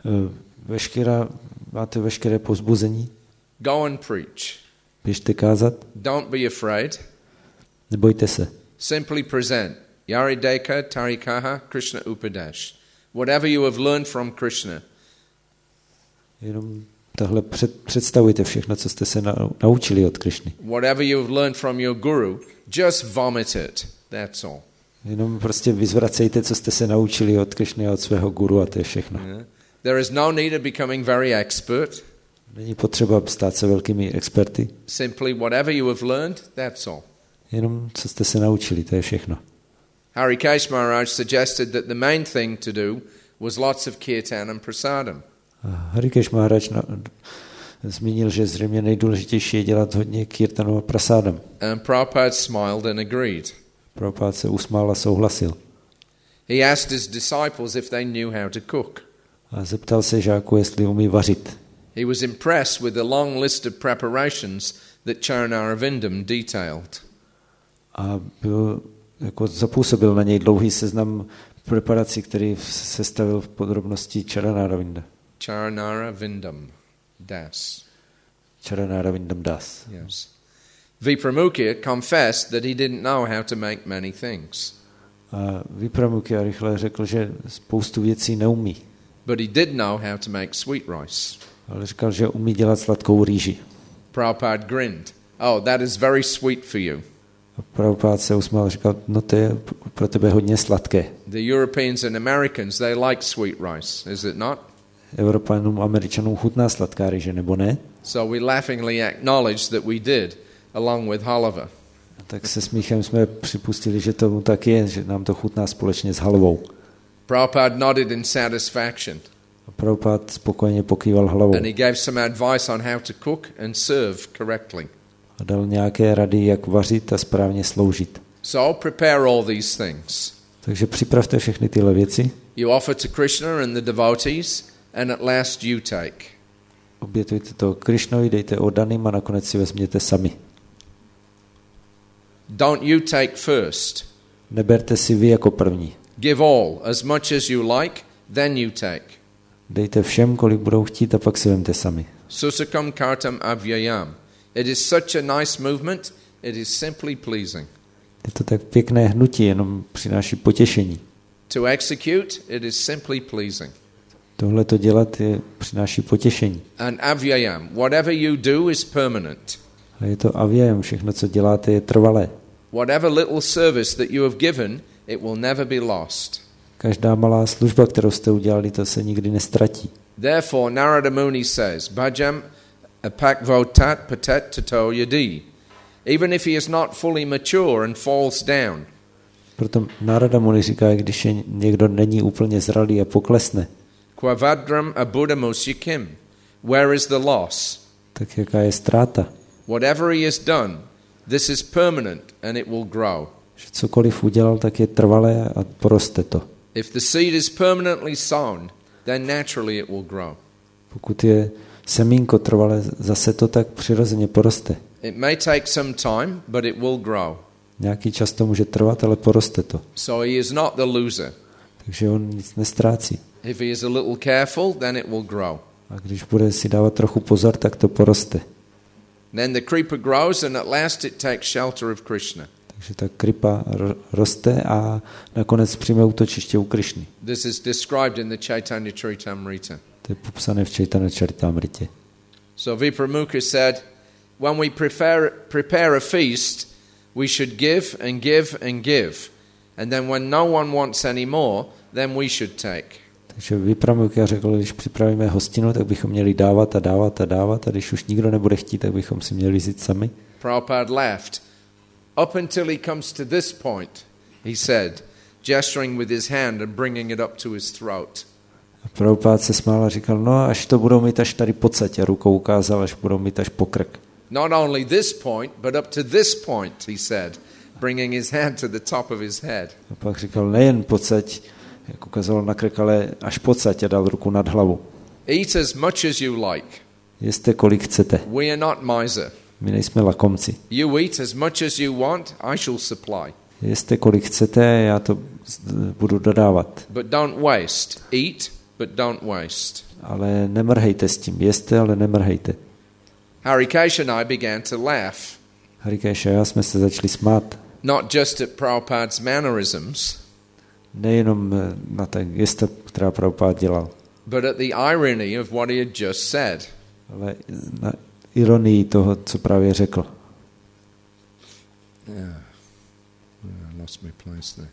máte veškeré povzbuzení. Go and preach. Běžte kázat. Don't be afraid. Nebojte se. Simply present Yarideka Tarikaha Krishna Upadesh. Whatever you have learned from Krishna. Jenom tahle představujte všechno, co jste se naučili od Krišny. Whatever you have learned from your guru, just vomit it. That's all. Jenom prostě vyzvracejte, co jste se naučili od Krišny a od svého guru a to je všechno. Yeah. There is no need of becoming very expert. Není potřeba stát se velkými experty. Simply whatever you have learned, that's all. Jenom co jste se naučili, to je všechno. Harikesh Maharaj suggested that the main thing to do was lots of kirtan and prasadam. Harikesh Maharaj zmínil, že zřejmě nejdůležitější je dělat hodně kirtanu a prasádam. And Prabhupada smiled and agreed. Prabhupada se usmál a souhlasil. He asked his disciples if they knew how to cook. A zeptal se žáků, jestli umí vařit. He was impressed with the long list of preparations that Charanarvindam detailed. A zapůsobil na něj dlouhý seznam preparací, který sestavil v podrobnosti Charanarvinda. Charanarvindam Das. Charanarvindam Das. Yes. Vipramukhya confessed that he didn't know how to make many things. A Vipramukhya rychle řekl, že spoustu věcí neumí. But he did know how to make sweet rice. Ale říkal, že umí dělat sladkou rýži. Prabhupada grinned. Oh, that is very sweet for you. A Prabhupada se usmál a říkal, no to je pro tebe hodně sladké. The Europeans and Americans, they like sweet rice, is it not? Evropanům, Američanům chutná sladká rýže, nebo ne? So we laughingly acknowledged that we did, along with halava. Tak se smíchem jsme připustili, že tomu tak je, že nám to chutná společně s halvou. Prabhupada nodded in satisfaction. A Prabhupada spokojeně pokýval hlavou. And he gave some advice on how to cook and serve correctly. A dal nějaké rady, jak vařit a správně sloužit. So prepare all these things. Takže připravte všechny tyhle věci. You offer to Krishna and the devotees, and at last you take. Obětujte to Krišnovi, dejte oddaným a nakonec si vezměte sami. Don't you take first. Neberte si vy jako první. Give all, as much as you like, then you take. Dejte všem, kolik budou chtít, a pak si vemte sami. Susakam kartam avyayam. It is such a nice movement, it is simply pleasing. Je to tak pěkné hnutí, jenom přináší potěšení. To execute, it is simply pleasing. Tohle to dělat přináší potěšení. And avyayam, whatever you do is permanent. A je to avyayam, všechno, co děláte, je trvalé. Whatever little service that you have given, it will never be lost. Každá malá služba, kterou jste udělali, to se nikdy nestratí. Therefore, Narada Muni says, Bhajam apakvotat patet tato yadi. Even if he is not fully mature and falls down. Proto Narada Muni říká, když někdo není úplně zralý a poklesne. Kvavadram abudamusyikim. Where is the loss? Tak jaká je ztráta? Whatever he has done, this is permanent and it will grow. Že cokoliv udělal, tak je trvalé a poroste to. If the seed is permanently sown, then naturally it will grow. Pokud je semínko trvalé zase to, tak přirozeně poroste. It may take some time, but it will grow. Nějaký čas to může trvat, ale poroste to. So he is not the loser. Takže on nic nestrácí. If he is a little careful, then it will grow. A když bude si dávat trochu pozor, tak to poroste. Then the creeper grows and at last it takes shelter of Krishna. Takže ta kripa roste a nakonec přijme útočiště u Krišny. This is described in the Chaitanya Charitamrita. To je popsané v Chaitanya Charitamritě. So Vipramukhya said, when we prepare a feast, we should give and give and give. And then when no one wants any more, then we should take. Takže Vipramukhya řekl, když připravíme hostinu, tak bychom měli dávat a dávat a dávat, a když už nikdo nebude chtít, tak bychom si měli vzít sami. Prabhupada laughed. Up until he comes to this point, he said, gesturing with his hand and bringing it up to his throat. A Prabhupada se smál a říkal, no až to budou mít až tady podstatě, rukou ukázal, až budou mít až po krk. Not only this point, but up to this point, he said, bringing his hand to the top of his head. A pak říkal, nejen podceť, jak ukazoval na krk, ale až v podstatě dal ruku nad hlavu. Eat as much as you like. Jeste kolik chcete. We are not miser. My nejsme lakomci. You eat as much as you want, I shall supply. Jeste kolik chcete, já to budu dodávat. But don't waste. Eat, but don't waste. Ale nemrhejte s tím. Jeste, ale nemrhejte. Harry Cash and I began to laugh. Harry Cash a já jsme se začali smát. Not just at Prabhupada's mannerisms, Nejenom na té gesta, která Prabhupada dělal, but at the irony of what he had just said. ale na ironii toho, co právě řekl. Yeah. I lost my place there.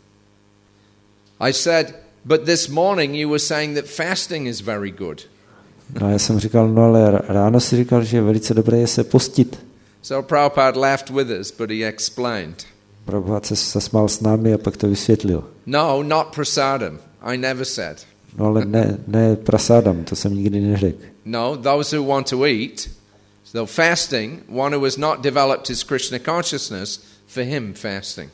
I said, but this morning you were saying that fasting is very good. No a já jsem říkal, no ale ráno si říkal, že velice dobré je se postit. So Prabhupada laughed with us, but he explained. Prabhupada se zasmál s námi a pak to vysvětlil. No, not prasadam. I never said. No ale ne prasádam, to jsem nikdy neřekl. No, those who want to eat, so fasting, one who has not developed his Krishna consciousness, for him fasting.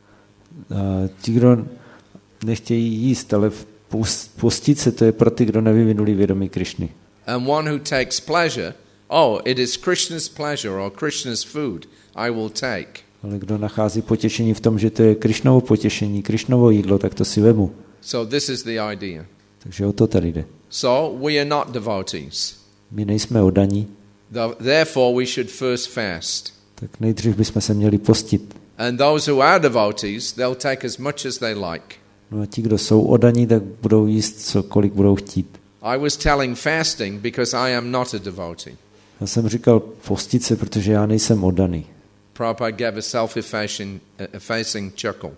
Ti, kdo nechtějí jíst, ale postit se, to je pro ty, kdo nevyvinuli vědomí Krišny. And one who takes pleasure, oh, it is Krishna's pleasure or Krishna's food, I will take. Ale kdo nachází potěšení v tom, že to je Krišnovo potěšení, Krišnovo jídlo, tak to si vemu. So this is the idea. Takže o to tady jde. So we are not devotees. My nejsme oddaní, Therefore we should first fast. tak nejdřív bychom se měli postit. And those who are devotees, they'll take as much as they like. No a ti, kdo jsou oddaní, tak budou jíst, kolik budou chtít. I was telling fasting because I am not a devotee. Já jsem říkal postit se, protože já nejsem oddaný. Prabhupada gave a self-effacing chuckle.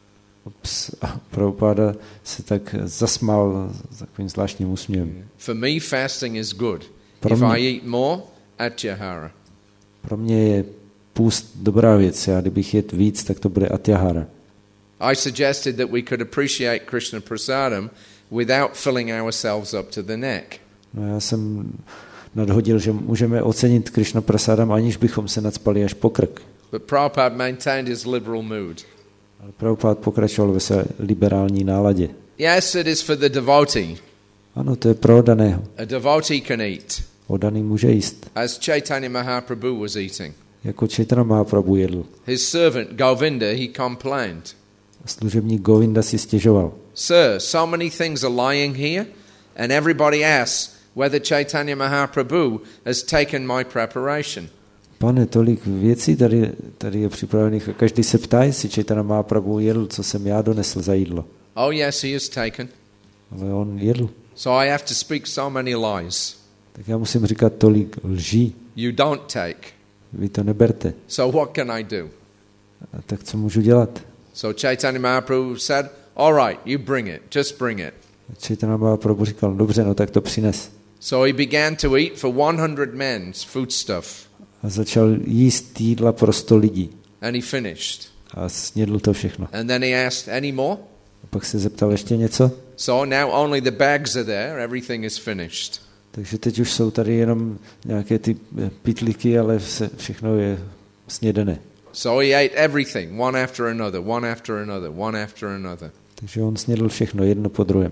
A Prabhupada se tak zasmál takovým zvláštním úsměvem. For me, fasting is good. Pro If mě- I eat more, atyahara. Pro mě je půst dobrá věc. Já kdybych jedl víc, tak to bude atyahara. I suggested that we could appreciate Krishna prasadam without filling ourselves up to the neck. No já jsem nadhodil, že můžeme ocenit Krishna prasádam, aniž bychom se nacpali až po krk. But Prabhupada maintained his liberal mood. Ale Prabhupada pokračoval ve své liberální náladě. Yes, it is for the devotee. Ano, to je pro oddaného. A devotee can eat, Oddaný může jíst. as Chaitanya Mahaprabhu was eating. Jako Chaitanya Mahaprabhu jedl. His servant Govinda, he complained, Služebník Govinda si stěžoval. Sir, so many things are lying here, and everybody asks whether Chaitanya Mahaprabhu has taken my preparation. Pane, tolik věcí tady je připravených a každý se ptá, jestli Chaitanya Mahaprabhu jedl, co jsem já donesl za jídlo. Oh yes, he has taken. Ale on jedl. So I have to speak so many lies. Tak já musím říkat tolik lží. You don't take. Vy to neberte. So what can I do? A tak co můžu dělat? So Chaitanya Mahaprabhu said, all right, you bring it, just bring it. Chaitanya Mahaprabhu říkal, dobře, no tak to přines. So he began to eat for 100 men's foodstuff, A začal jíst jídla pro 100 lidí. and he finished. A snědl to všechno. And then he asked, any more? A pak se zeptal ještě něco. So now only the bags are there, everything is finished. Takže teď už jsou tady jenom nějaké ty pytlíky, ale všechno je snědené. So he ate everything, one after another, one after another, one after another. Takže on snědl všechno, jedno po druhém.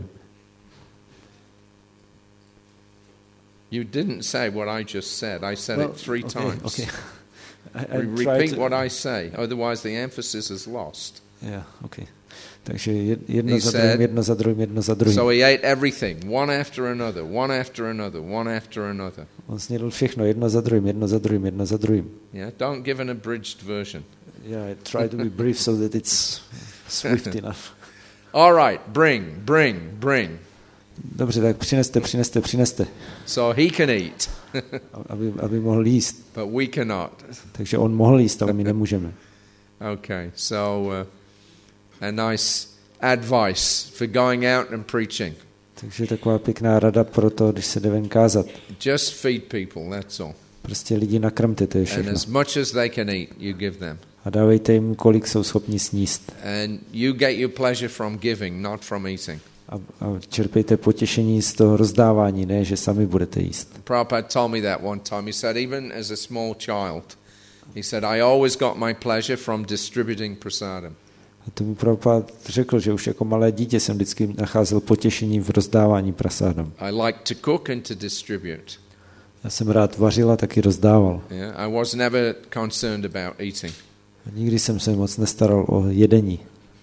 You didn't say what I just said. I said it 3 times. Okay. Repeat what I say, otherwise the emphasis is lost. Yeah, okay. Takže jedno He za said- druhým, jedno za druhým, jedno za druhým. So he ate everything, one after another, one after another, one after another. On snědl všechno, jedno za druhým, jedno za druhým, jedno za druhým. Yeah, don't give an abridged version. Yeah, I try to be brief so that it's swift enough. All right, bring. Dobře, tak přineste, So he can eat, aby mohl jíst. but we cannot. Takže on mohl jíst, ale my nemůžeme. Okay, so a nice advice for going out and preaching. Takže taková pěkná rada pro to, když se jde ven kázat. Just feed people, that's all. Prostě lidi nakrmte, to je And všechno. as much as they can eat, you give them. A dávejte jim, kolik jsou schopni sníst. And you get your pleasure from giving, not from eating. A čerpejte potěšení z toho rozdávání, ne, že sami budete jíst. Prabhupada told me that one time. He said, even as a small child, he said, I always got my pleasure from distributing prasadam. A to mi Prabhupád řekl, že už jako malé dítě jsem vždycky nacházel potěšení v rozdávání prasádam. I like to cook and to distribute. Já jsem rád vařil a taky rozdával. Yeah, I was never concerned about eating. A nikdy jsem se moc nestaral o jedení.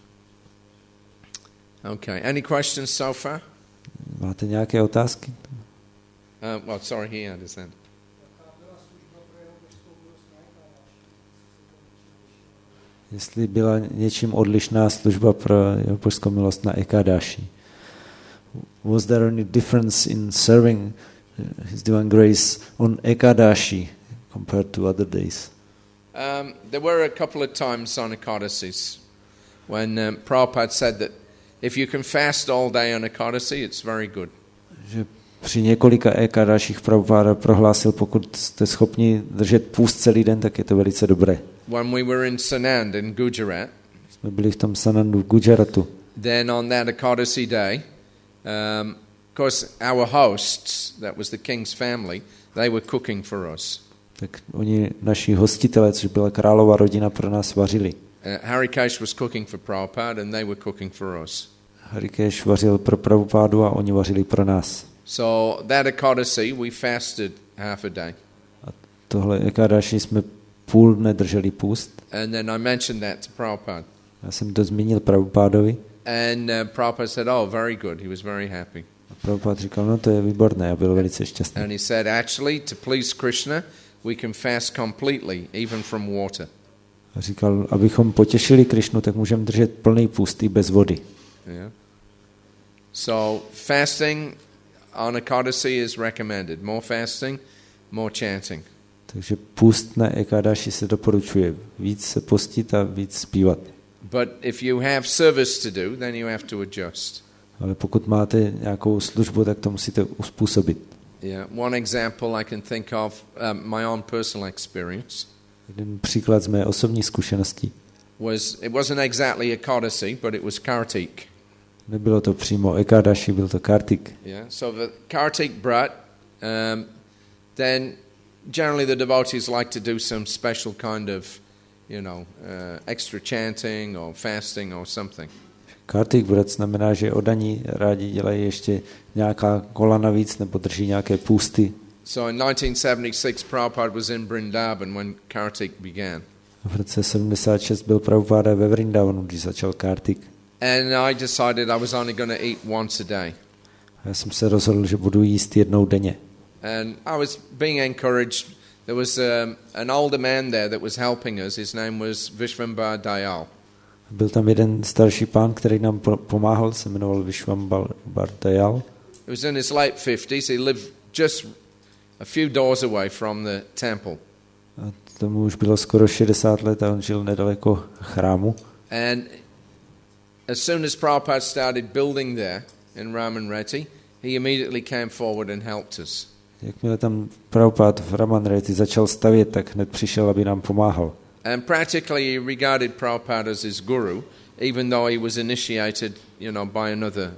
Okay, any questions so far? Máte nějaké otázky? Well, sorry, he had his hand. Jestli byla něčím odlišná služba pro jeho božskou milost na Ekadashi. Was there any difference in serving His Divine Grace on Ekadashi compared to other days? There were a couple of times on Ekadasis when Prabhupada said that if you can fast all day on Ekadasi, it's very good. Že při několika Ekadashích Prabhupada prohlásil, pokud jste schopni držet půst celý den, tak je to velice dobré. When we were in Sanand in Gujarat, jsme byli v tom Sanandu v Gujaratu. Then on that Ekadasi day, of course our hosts, that was the king's family, they were cooking for us. Tak oni, naši hostitelé, což byla králová rodina, pro nás vařili. Harikesh was cooking for Prabhupada and they were cooking for us. Harikesh vařil pro Prabhupádu a oni vařili pro nás. So that Ekadasi we fasted half a day. A tohle Ekadashi jsme půl dne drželi půst. And then I mentioned that to Prabhupada. Já jsem to zmínil Prabhupádovi. And Prabhupada said, "Oh, very good." He was very happy. A Prabhupada říkal, no to je výborné, a byl velice šťastný. And he said, actually, to please Krishna, we can fast completely, even from water. A říkal, abychom potěšili Krišnu, tak můžeme držet plný půst i bez vody. Yeah. So fasting on Ekadasi is recommended. More fasting, more chanting. Takže půst na Ekadashi se doporučuje. Víc se postit a víc zpívat. But if you have service to do, then you have to adjust. Ale pokud máte nějakou službu, tak to musíte uspůsobit. Yeah. One example I can think of, my own personal experience. Jeden příklad z mé osobní zkušenosti. It wasn't exactly Ekadasi, but it was Kartik. Nebylo to přímo Ekadashi, byl to Kartik. Yeah. So the Kartik Brat, then generally the devotees like to do some special kind of, extra chanting or fasting or something. Kartik Brat znamená, že oddaní rádi dělají ještě nějaká kola navíc nebo drží nějaké půsty. So in 1976 Prabhupada was in Vrindavan when Kartik began. V roce 76 byl Prabhupada ve Vrindavanu, když začal Kartik. And I decided I was only going to eat once a day. Já jsem se rozhodl, že budu jíst jednou denně. And I was being encouraged. There was an older man there that was helping us. His name was Vishvambar Dayal. Byl tam jeden starší pán, který nám pomáhal, se jmenoval Vishvambar Dayal. He was in his late 50s. He lived just a few doors away from the temple. A tomu už bylo skoro 60 let a on žil nedaleko chrámu. And as soon as Prabhupada started building there in Ramanreti, he immediately came forward and helped us. Jakmile tam Prabhupada v Ramanreti začal stavět, tak hned přišel, aby nám pomáhal. And practically he regarded Prabhupada as his guru, even though he was initiated, by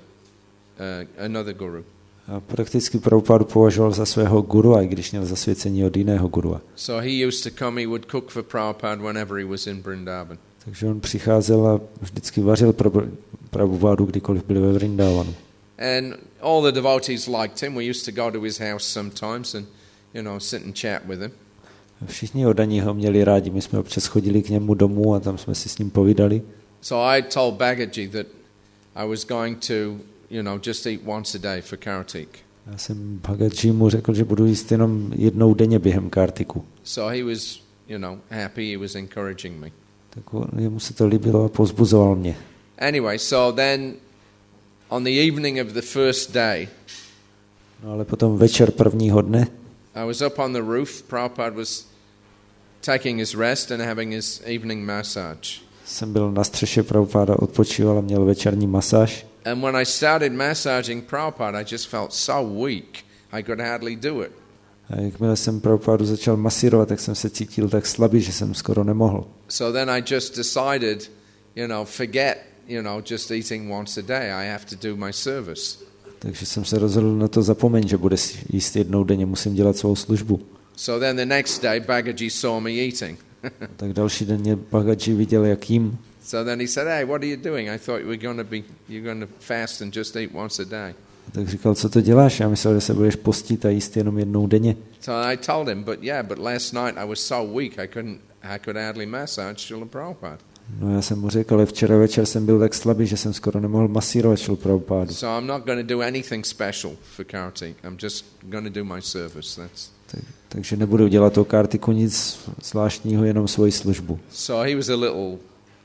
another guru. A prakticky Prabhupada považoval za svého guru, i když měl zasvěcení od jiného gurua. So he used to come, he would cook for Prabhupada whenever he was in Vrindavan. Takže on přicházel a vždycky vařil pro Prabhupada, kdykoliv byl ve Vrindavanu. And all the devotees liked him. We used to go to his house sometimes and, sit and chat with him. Všichni oddaní ho měli rádi. My jsme občas chodili k němu domů a tam jsme si s ním povídali. So I told Bagaji that I was going to, just eat once a day for Kartik. Já jsem Bagaji mu řekl, že budu jíst jenom jednou denně během Kartiku. So he was, happy. He was encouraging me. Tak jemu se to líbilo a povzbuzoval mě. Anyway, so then on the evening of the first day, no ale potom večer prvního dne, I was up on the roof. Prabhupada was taking his rest and having his evening massage. Jsem byl na střeše, Prabhupada odpočíval a měl večerní masáž. And when I started massaging Prabhupada, I just felt so weak, I could hardly do it. A jakmile jsem Prabhupádu začal masírovat, tak jsem se cítil tak slabý, že jsem skoro nemohl. So then I just decided, forget, just eating once a day. I have to do my service. Takže jsem se rozhodl na to zapomeň, že bude jíst jednou denně, musím dělat svou službu. So then the next day Bagaji saw me eating. Tak další den mě Bagaji viděl, jak jím. So then he said, hey, what are you doing? I thought you're going to fast and just eat once a day. Tak říkal, co to děláš? Já myslel, že se budeš postit a jíst jenom jednou denně. So I told him, but last night I was so weak I could hardly massage Srila Prabhupada. No já jsem mu řekl, ale včera večer jsem byl tak slabý, že jsem skoro nemohl masírovat Srilu Prabhupádu. So I'm not going to do anything special for Kartik. I'm just going to do my service. Takže nebudu dělat o Kartiku nic zvláštního, jenom svoji službu. So he was a little,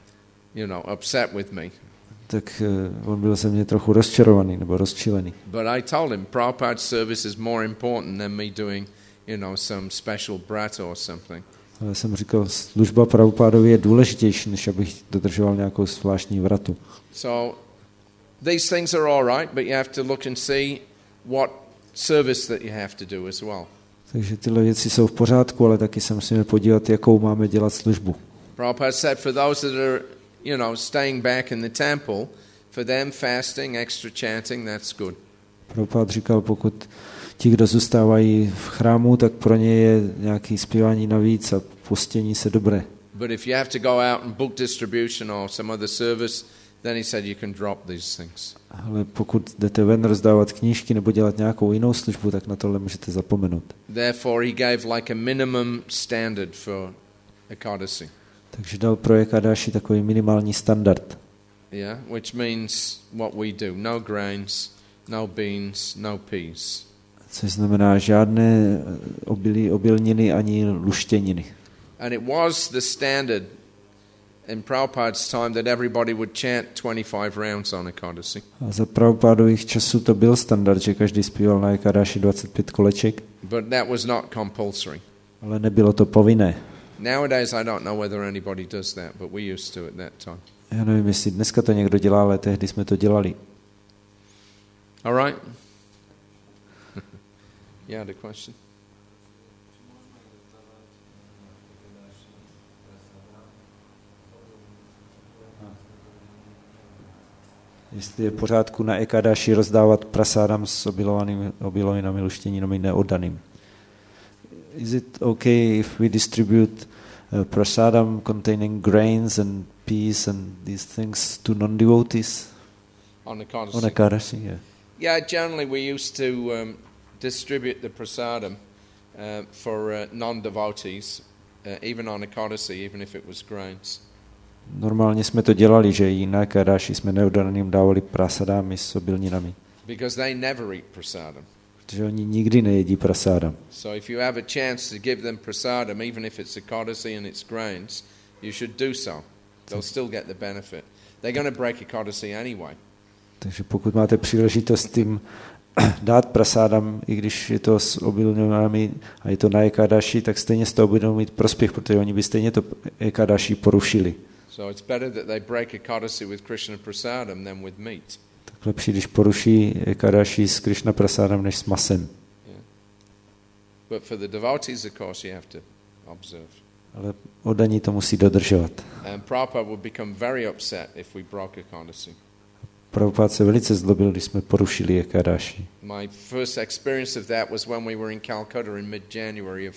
upset with me. Tak on byl se mě trochu rozčarovaný nebo rozčilený. But I told him Prabhupada's service is more important than me doing, some special brat or something. Ale jsem říkal, služba Prabhupádovi je důležitější, než abych dodržoval nějakou zvláštní vratu. So these things are all right, but you have to look and see what service that you have to do as well. Takže tyhle věci jsou v pořádku, ale taky se musíme podívat, jakou máme dělat službu. Prabhupada said for those that are, staying back in the temple, for them fasting, extra chanting, that's good. Prabhupada říkal, pokud ti, kdo zůstávají v chrámu, tak pro ně je nějaký zpívání navíc a postění se dobré. But if you have to go out and book distribution or some other service, then he said you can drop these things. Ale pokud jdete ven rozdávat knížky nebo dělat nějakou jinou službu, tak na tohle můžete zapomenout. Therefore he gave like a minimum standard for Ekadasi. Takže dal pro Ekadaši takový minimální standard. Yeah, which means what we do. No grains, no beans, no peas. Což znamená žádné obilniny ani luštěniny. And it was the standard in Prabhupada's time that everybody would chant 25 rounds on Ekadasi. A za Prabhupádových časů to byl standard, že každý zpíval na Ekadaši 25 koleček. But that was not compulsory. Ale nebylo to povinné. Nowadays I don't know whether anybody does that, but we used to at that time. Já nevím, jestli dneska to někdo dělá, ale tehdy jsme to dělali. All right? Yeah, the question. Jestli je v pořádku na Ekadaši rozdávat prasádám s obilovinami, luštěninami neoddaným. Is it okay if we distribute prasadam containing grains and peas and these things to non-devotees? On Ekadashi, yeah. Yeah, generally we used to distribute the prasadam for non-devotees, even on Ekadasi, even if it was grains. Normálně jsme to dělali, že i na Ekadaši jsme neoddaným dávali prasadámy s obilninami. Because they never eat prasadam. Protože oni nikdy nejedí prasádam. So if you have a chance to give them prasadam, even if it's Ekadasi and it's grains, you should do so. They'll still get the benefit. They're going to break Ekadasi anyway. Takže pokud máte příležitost jim dát prasádam, i když je to s obilninami a je to na Ekadaši, tak stejně z toho budou mít prospěch, protože oni by stejně to Ekadaši porušili. So it's better that they break Ekadasi with Krishna prasadam than with meat. Tak lepší, když poruší Ekadaši s Krishna prasádam, než s masem. Yeah. But for the devotees, of course, you have to observe. Ale oddaní to musí dodržovat. And Prabhupada would become very upset if we broke Ekadasi. Prabhupada se velice zlobil, když jsme porušili Ekadaši. My first experience of that was when we were in Calcutta in mid-January of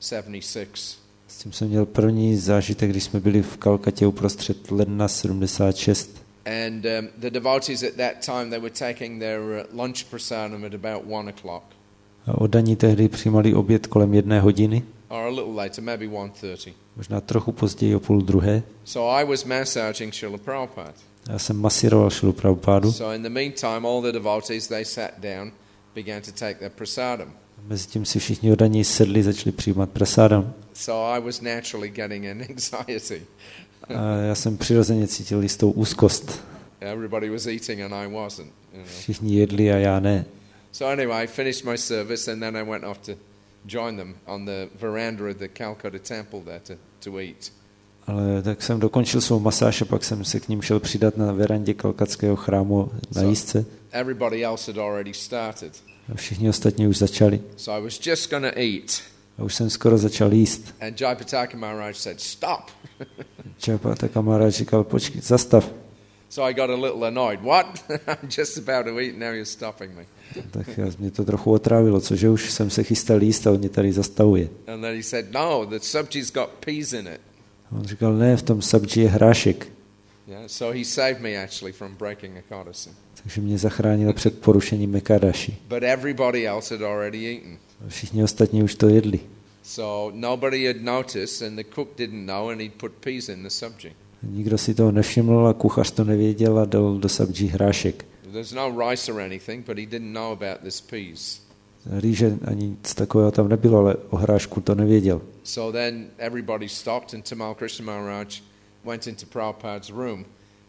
76. S tím jsem měl první zážitek, když jsme byli v Kalkatě uprostřed ledna 76. And the devotees at that time, they were taking their lunch prasadam at about 1 o'clock. A oddaní tehdy přijímali oběd kolem 1 hodiny. Or a little later, maybe 1:30. Možná trochu později, o 1:30. So I was massaging Srila Prabhupada. Já jsem masíroval Srilu Prabhupádu. So in the meantime, all the devotees, they sat down, began to take their prasadam. Mezitím si všichni oddaní sedli, začali přijímat prasádam. So I was naturally getting an anxiety. A já jsem přirozeně cítil jistou úzkost. Everybody was eating and I wasn't. Všichni jedli a já ne. So anyway, I finished my service and then I went off to join them on the veranda of the Calcutta temple there to eat. Ale tak jsem dokončil svou masáž a pak jsem se k ním šel přidat na verandě kalkatského chrámu na jízdce. Everybody else had already started. A všichni ostatní už začali. So I was just going to eat. A už jsem skoro začal jíst. And Jayapataka Maharaj said, stop. Jayapataka Maharaj říkal, počkej, zastav. So I got a little annoyed. What? I'm just about to eat, now you're stopping me. Tak mě to trochu otrávilo, cože už jsem se chystal jíst a on mě tady zastavuje. And then he said, no, the sabji's got peas in it. A on říkal, ne, v tom sabji je hrášek. Yeah, so he saved me actually from breaking Ekadashi. Takže mě zachránil před porušením Ekadashi. But everybody else had already eaten. Všichni ostatní už to jedli. So nobody had noticed and the cook didn't know and he'd put peas in the sabji. Nikdo si toho nevšiml a kuchař to nevěděl a dal do sabji hrášek. There's no rice or anything, but he didn't know about this peas. Rýže ani nic takového tam nebylo, ale o hrášku to nevěděl. So then everybody stopped and Tamal Krishna Maharaj went into Prabhupada's room,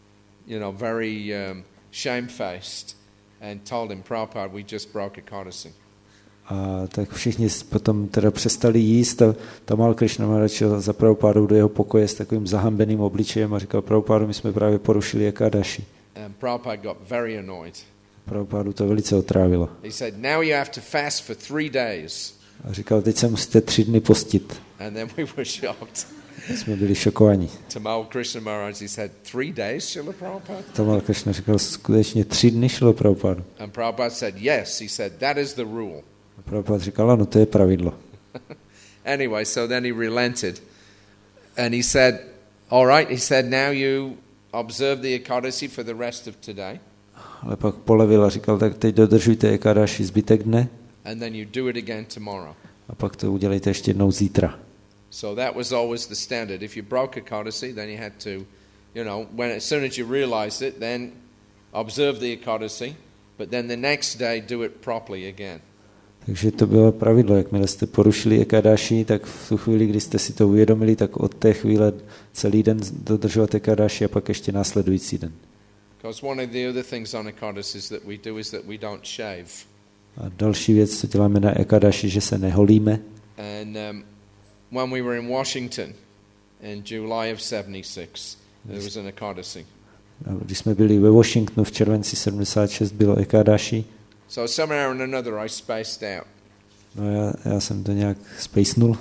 very shamefaced and told him, Prabhupada, we just broke Ekadashi. A tak všichni potom teda přestali jíst a Tamal Krishna Maharaj šel za Prabhupádou do jeho pokoje s takovým zahambeným obličejem a říkal, Prabhupádu, my jsme právě porušili Ekadashi. And Prabhupada got very annoyed. Prabhupádu to velice otrávilo. He said, now you have to fast for 3 days. A říkal, teď se musíte 3 dny postit. And then we were shocked. Jsme byli šokovaní. Tamal Krishna Maharaj, he said, 3 days, Srila Prabhupada? Tamal Krishna říkal, skutečně 3 dny šlo Prabhupádu. And Prabhupada said, yes. He said, that is the rule. A Prabhupada říkal, ano, to je pravidlo. Anyway, so then he relented. And he said, all right, he said, now you observe the Ekadashi for the rest of today. Ale pak polevil a říkal, tak teď dodržujte Ekadashi zbytek dne. And then you do it again tomorrow. A pak to udělejte ještě jednou zítra. So that was always the standard. If you broke Ekadashi, then you had to, as soon as you realized it, then observe the Ekadashi, but then the next day do it properly again. Takže to bylo pravidlo, jakmile jste porušili Ekadashi, tak v tu chvíli, kdy jste si to uvědomili, tak od té chvíle celý den dodržovat Ekadashi a pak ještě následující den. Because one of the other things on Ekadashi that we do is that we don't shave. A další věc, co děláme na Ekadashi, že se neholíme. And when we were in Washington in July of 76, there was an Ekadashi. Když jsme byli ve Washingtonu v červenci 76, bylo Ekadashi. So somehow or another I spaced out. No já jsem to nějak spacnul.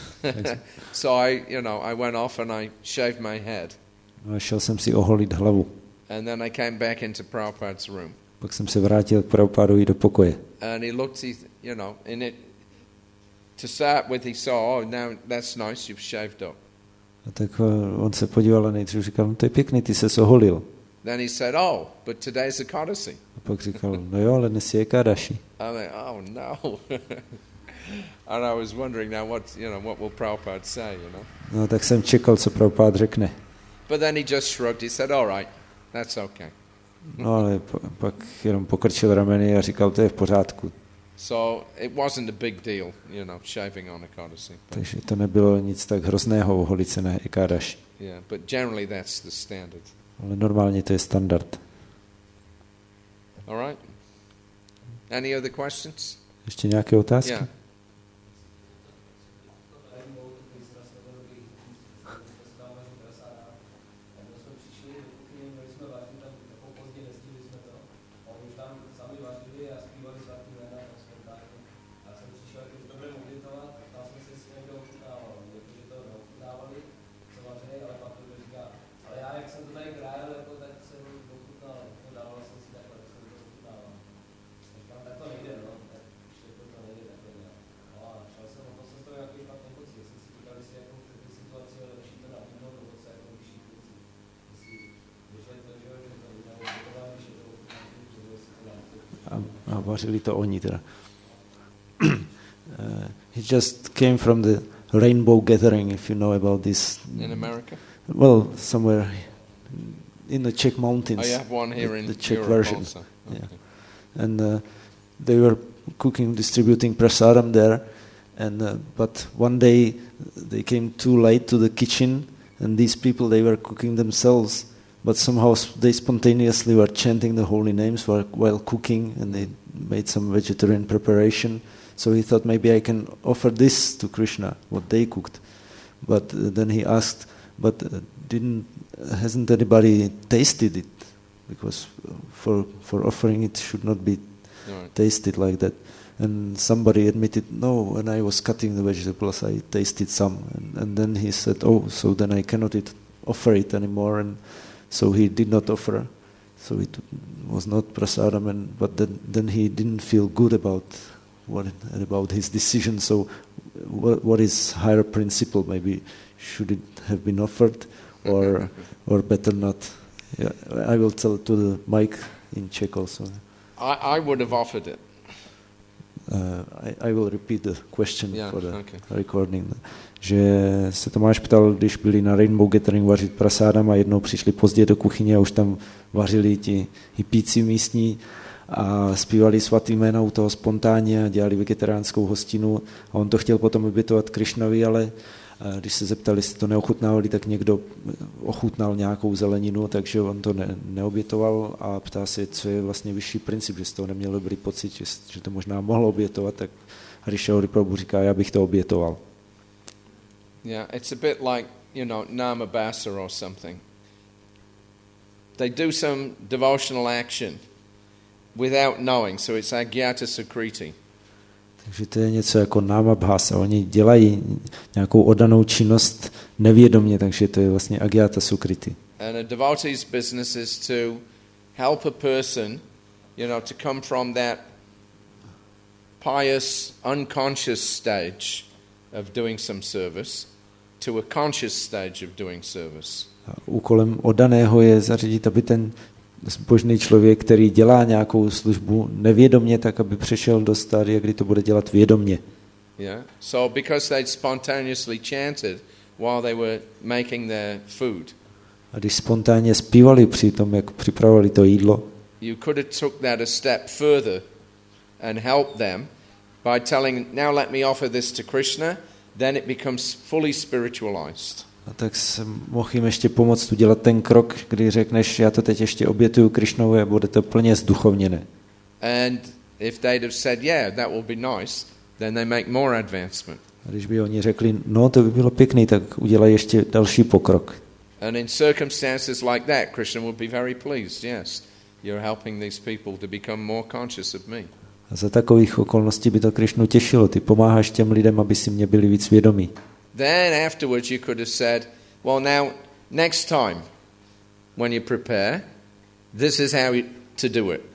So I went off and I shaved my head. No a šel jsem si oholit hlavu. And then I came back into Prabhupada's room. Pak jsem se vrátil k Prabhupádovi do pokoje. And he looked, in it, to start with he saw, oh, now that's nice, you've shaved up. A tak on se podíval a nejdřív říkal, no to je pěkný, ty se oholil. Then he said, oh, but today's Ekadashi. A pak říkal, no jo, ale dnes je Ekadashi. I mean, oh no. And I was wondering now what will Prabhupada say, No tak jsem čekal, co Prabhupád řekne. But then he just shrugged, he said, all right, that's okay. No ale pak jenom pokrčil rameny a říkal, to je v pořádku. So it wasn't a big deal, shaving on Ekadashi. Takže to nebylo nic tak hrozného oholit se na Ekadashi. Yeah, but generally that's the standard. Ale normálně to je standard. All right. Any other questions? Ještě nějaké otázky? Yeah. A vařili to oni teda. He just came from the Rainbow Gathering, if you know about this. In America? Well, somewhere in the Czech mountains. Oh, you have one here in the Czech Europe version. also. Okay. Yeah. And they were distributing prasadam there. And but one day they came too late to the kitchen, and these people, they were cooking themselves. But somehow they spontaneously were chanting the holy names while cooking, and they made some vegetarian preparation. So he thought, maybe I can offer this to Krishna, what they cooked. But then he asked, but hasn't anybody tasted it? Because for offering it should not be tasted like that. And somebody admitted, no, when I was cutting the vegetables, I tasted some. And then he said, oh, so then I cannot offer it anymore. And so he did not offer. So it was not prasadam. But then he didn't feel good about his decision. So what is higher principle? Maybe should it have been offered, or better not? Yeah, I will tell to the mic in Czech also. I would have offered it. I will repeat the question for the okay. recording. Že se Tomáš ptal, když byli na Rainbow Gathering vařit prasádam a jednou přišli pozdě do kuchyně a už tam vařili ti hippíci místní a zpívali svatý jména u toho spontánně a dělali vegetariánskou hostinu a on to chtěl potom obětovat Krišnovi, ale když se zeptali, jestli to neochutnávali, tak někdo ochutnal nějakou zeleninu, takže on to neobětoval a ptá se, co je vlastně vyšší princip, že z toho neměl dobrý pocit, že to možná mohl obětovat, tak Hrišya Hariprabhu říká, já bych to obětoval. Yeah, it's a bit like, Nama Basa or something. They do some devotional action without knowing, so it's agyata sukriti. Takže to je něco jako náma bhasa. Oni dělají nějakou oddanou činnost nevědomě, takže to je vlastně agyata sukriti. And a devotee's business is to help a person, to come from that pious, unconscious stage of doing some service to a conscious stage of doing service. A úkolem oddaného je zařídit, aby ten zbožný člověk, který dělá nějakou službu nevědomě, tak aby přešel do stádia, kdy to bude dělat vědomě. Yeah. So because they spontaneously chanted while they were making their food. A když spontánně zpívali při tom, jak připravovali to jídlo, you could have took that a step further and helped them by telling, now let me offer this to Krishna, then it becomes fully spiritualized. A tak jsem mohl jim ještě pomoct udělat ten krok, kdy řekneš, já to teď ještě obětuju Krišnovi a bude to plně zduchovněné. And if they'd have said, yeah, that will be nice, then they make more advancement. A když by oni řekli, no to by bylo pěkný, tak udělají ještě další pokrok. And in circumstances like that, Krishna would be very pleased, yes, you're helping these people to become more conscious of me. A za takových okolností by to Krišnu těšilo, ty pomáháš těm lidem, aby si mě byli víc vědomí. Then afterwards you could have said, well now, next time, when you prepare, this is how to do it.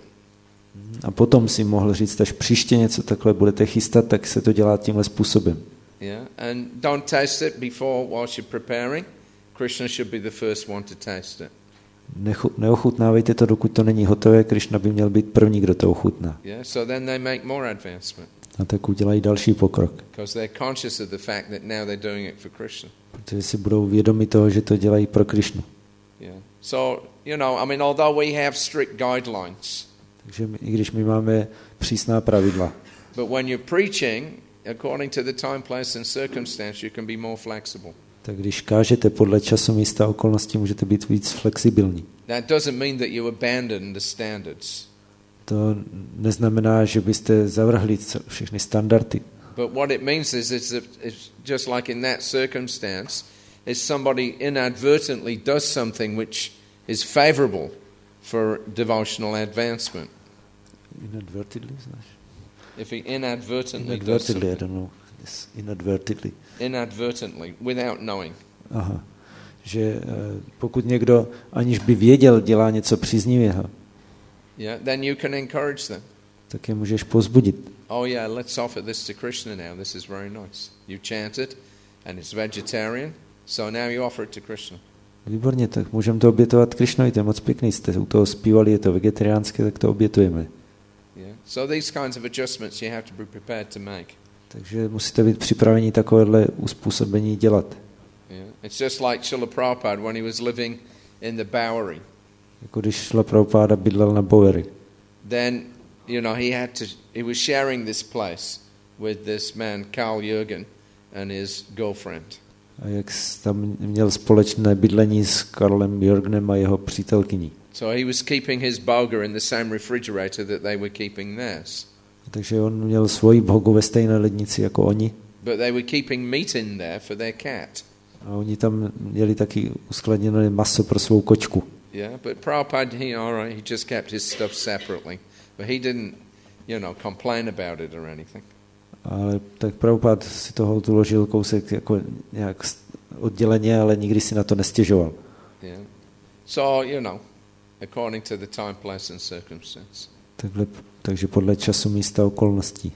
A potom si mohl říct, až příště něco takhle budete chystat, tak se to dělá tímhle způsobem. Yeah, and don't taste it before whilst you're preparing. Krishna should be the first one to taste it. Neochutnávejte to, dokud to není hotové, Krishna by měl být první, kdo to ochutná. Yeah, so then they make more advancement. A tak udělají další pokrok. Because they're conscious of the fact that now they're doing it for Krishna. Protože si budou vědomi toho, že to dělají pro Krishnu. Yeah. So, although we have strict guidelines. Takže i když my máme přísná pravidla. But when you're preaching, according to the time, place and circumstance, you can be more flexible. Tak když kážete podle času, místa, okolností, můžete být víc flexibilní. That doesn't mean that you abandon the standards. To neznamená, že byste zavrhli všechny standardy. But what it means is it's just like in that circumstance, if somebody inadvertently does something which is favorable for devotional advancement. Inadvertently, znáš? If he inadvertently does Inadvertently, I something. don't know. Yes, inadvertently. Inadvertently, without knowing. Aha. Že pokud někdo, aniž by věděl, dělá něco příznivého, Yeah, then you can encourage them. tak je můžeš povzbudit. Oh yeah, let's offer this to Krishna now. This is very nice. You chanted and it's vegetarian, so now you offer it to Krishna. Výborně, tak můžeme to obětovat Krišnovi, to je moc pěkný. Jste u toho zpívali, je to vegetariánské, tak to obětujeme. Yeah. So these kinds of adjustments you have to be prepared to make. Takže musíte být připraveni takovéhle uspůsobení dělat. Yeah. It's just like Srila Prabhupada when he was living in the Bowery. Jako když Srila Prabhupada bydlel na Bowery. Then, he was sharing this place with this man, Carl Jürgen, and his girlfriend. A jak tam měl společné bydlení s Karlem Jürgenem a jeho přítelkyní. So he was keeping his boga in the same refrigerator that they were keeping theirs. Takže on měl svoji bhogu ve stejné lednici jako oni. But they were keeping meat in there for their cat. A oni tam měli taky uskladněné maso pro svou kočku. Yeah, but Prabhupada, he just kept his stuff separately. But he didn't, complain about it or anything. Ale tak Prabhupada si toho uložil kousek jako nějak odděleně, ale nikdy si na to nestěžoval. Yeah. So, according to the time, place and circumstance. Takže podle času, místa, okolností.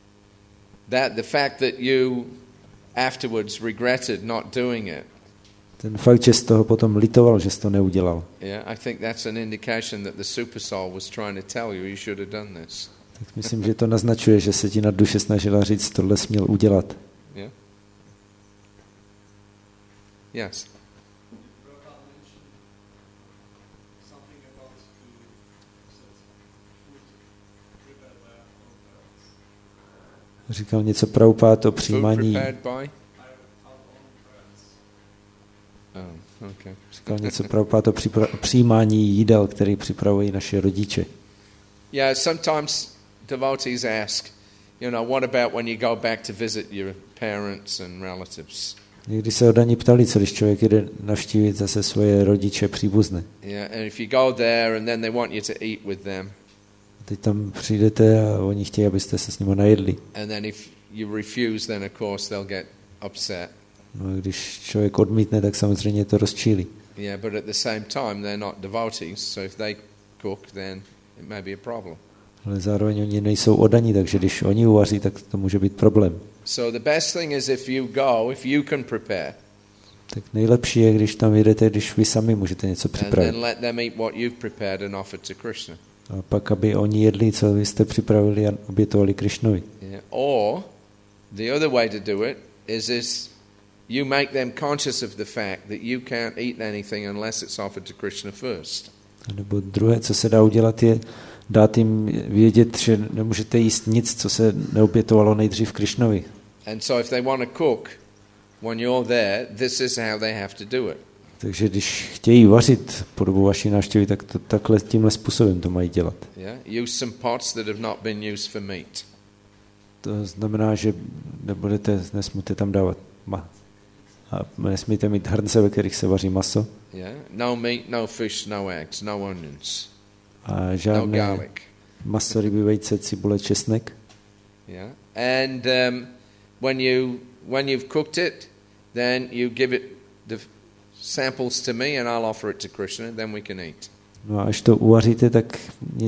That the fact that you afterwards regretted not doing it Ten fakt, že z toho potom litoval, že jsi to neudělal. Yeah, I think that's an indication that the super soul was trying to tell you should have done this. Tak myslím, že to naznačuje, že se ti na duše snažila říct, tohle jsi měl udělat. Yeah. Yes. Říkal něco Prabhupád o přijímání. Okay. Říkal něco Prabhupád o přijímání jídel, který připravují naše rodiče. Yeah, sometimes devotees ask, what about when you go back to visit your parents and relatives? Někdy se Odani ptali, co když člověk jde navštívit zase svoje rodiče příbuzné. Yeah, and if you go there and then they want you to eat with them. Teď tam přijdete a oni chtějí, abyste se s nimi najedli. And then if you refuse, then of course they'll get upset. No, když člověk odmítne, tak samozřejmě to rozčílí. Yeah, but at the same time they're not devotees, so if they cook, then it may be a problem. Ale zároveň oni nejsou Odani, takže když oni uvaří, tak to může být problém. So the best thing is if you can prepare. Tak nejlepší je, když tam jedete, když vy sami můžete něco připravit. And then let them eat what you've prepared and offered to Krishna. A pak, aby oni jedli, co vy jste připravili a obětovali Krišnovi. Yeah. Or the other way to do it is you make them conscious of the fact that you can't eat anything unless it's offered to Krishna first. A nebo druhé, co se dá udělat, je dát jim vědět, že nemůžete jíst nic, co se neobětovalo nejdřív Krišnovi. And so if they want to cook when you're there, this is how they have to do it. Takže když chtějí vařit po dobu vaší návštěvy, tak takhle tímhle způsobem to mají dělat. Yeah, use some pots that have not been used for meat. To znamená, že nesmíte tam dávat a nesmíte mít hrnce, ve kterých se vaří maso. Yeah, no meat, no fish, no eggs, no onions. A žádné no garlic. Maso, ryby, vejce, cibule, česnek. Yeah, and when you've cooked it, then you give it the samples to me and I'll offer it to Krishna, then we can eat. No a až to uvaříte, tak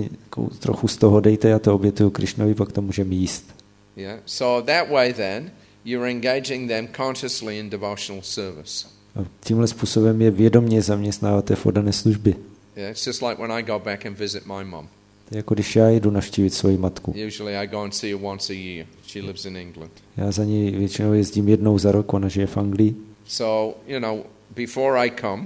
trochu z toho dejte, já to obětuju Krišnovi, pak to můžeme jíst. Yeah, so that way then you're engaging them consciously in devotional service. A tímhle způsobem je vědomě zaměstnáváte v oddané službě. Yeah, it's just like when I go back and visit my mom. Jako když já jdu navštívit svoji matku. Usually I go and see her once a year. She lives in England. Já za ní většinou jezdím jednou za rok, ona žije v Anglii. So, before I come,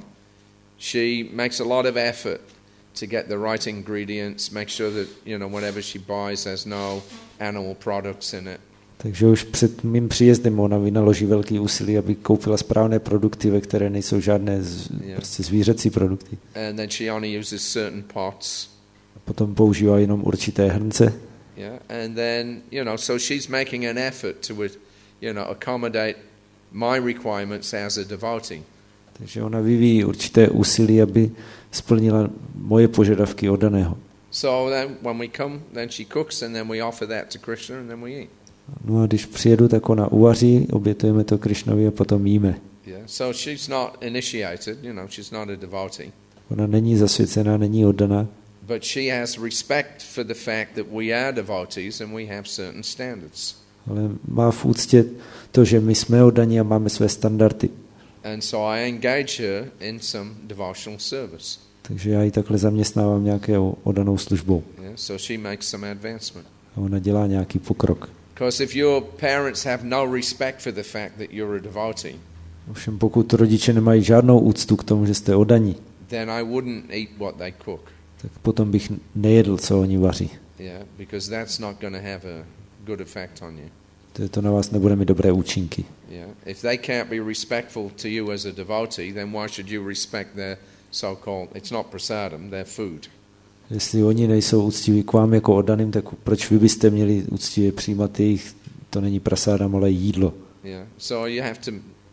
she makes a lot of effort to get the right ingredients, make sure that, whatever she buys has no animal products in it. Takže už před mým příjezdem ona vynaloží velký úsilí, aby koupila správné produkty, ve které nejsou žádné prostě zvířecí produkty. And then she only uses certain pots. A potom používá jenom určité hrnce. Yeah, and then, so she's making an effort to, accommodate my requirements as a devotee. Takže ona vyvíjí určité úsilí, aby splnila moje požadavky oddaného. So then when we come, then she cooks and then we offer that to Krishna and then we eat. No a když přijedu, tak ona uvaří, obětujeme to Krišnovi a potom jíme. Yeah, so she's not initiated, she's not a devotee. Ona není zasvěcená, není oddaná. But she has respect for the fact that we are devotees and we have certain standards. Ale má v úctě to, že my jsme oddaní a máme své standardy. And so I engage her in some devotional service. Takže já ji takhle zaměstnávám nějakou oddanou službou. Yeah, so she makes some advancement. A ona dělá nějaký pokrok. Because if your parents have no respect for the fact that you're a devotee, ovšem pokud rodiče nemají žádnou úctu k tomu, že jste oddaní, then I wouldn't eat what they cook. Tak potom bych nejedl, co oni vaří. Yeah, because that's not going to have a good effect on you. To na vás nebude mít dobré účinky. Yeah, if they can't be respectful to you as a devotee, then why should you respect their so-called, it's not prasadam, their food. Jestli oni nejsou úctiví k vám jako oddaným, tak proč vy byste měli úctivě přijímat jejich, to není prasádam, ale jídlo. Yeah, so you have to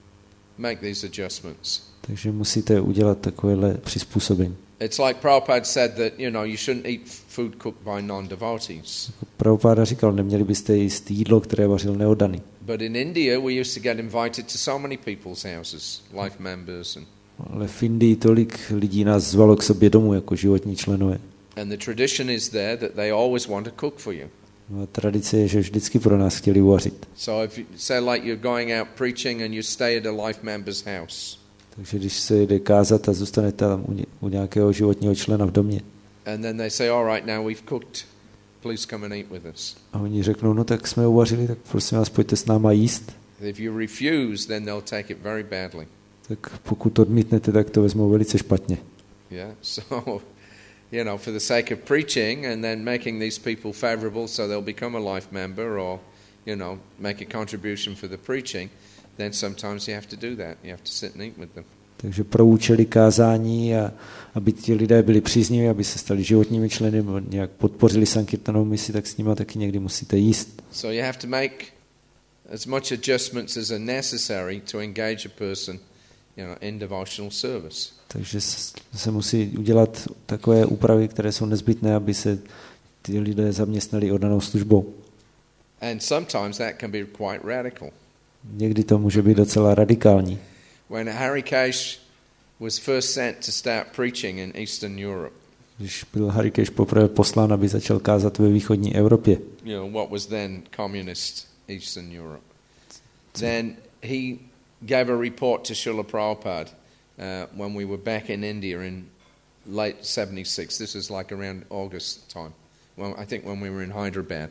make these adjustments. Takže musíte udělat takovéhle přizpůsobení. It's like Prabhupada said that, you shouldn't eat food cooked by non-devotees. Prabhupada říkal, neměli byste jíst jídlo, které vařil neoddaný. But in India we used to get invited to so many people's houses, life members and ale v Indii tolik lidí nás zvalo k sobě domů jako životní členové. and the tradition is there that they always want to cook for you. No a tradice je, že vždycky pro nás chtěli uvařit. So if you say like you're going out preaching and you stay at a life member's house. Takže když se jde kázat a zůstane tam u nějakého životního člena v domě. And then they say, all right, now we've cooked. Please come and eat with us. A oni řeknou, no tak jsme uvařili, tak prosím vás, pojďte s náma jíst. If you refuse, then they'll take it very badly. Tak pokud odmítnete, tak to vezmou velice špatně. Yeah, so, for the sake of preaching and then making these people favorable so they'll become a life member or, make a contribution for the preaching, then sometimes you have to do that. You have to sit and eat with them. Takže pro účely kázání a aby ti lidé byli přízniví, aby se stali životními členy, nějak podpořili Sankirtanovou misi, tak s nimi taky někdy musíte jíst. So you have to make as much adjustments as are necessary to engage a person, in devotional service. Takže se musí udělat takové úpravy, které jsou nezbytné, aby se ty lidé zaměstnali oddanou službou. And sometimes that can be quite radical. Někdy to může být docela radikální. When Harry Cash was first sent to start preaching in Eastern Europe. Když byl Harry Cash poprvé poslán, aby začal kázat ve východní Evropě. What was then communist Eastern Europe. Then he gave a report to Srila Prabhupada when we were back in India in late 76. This was like around August time. Well, I think when we were in Hyderabad.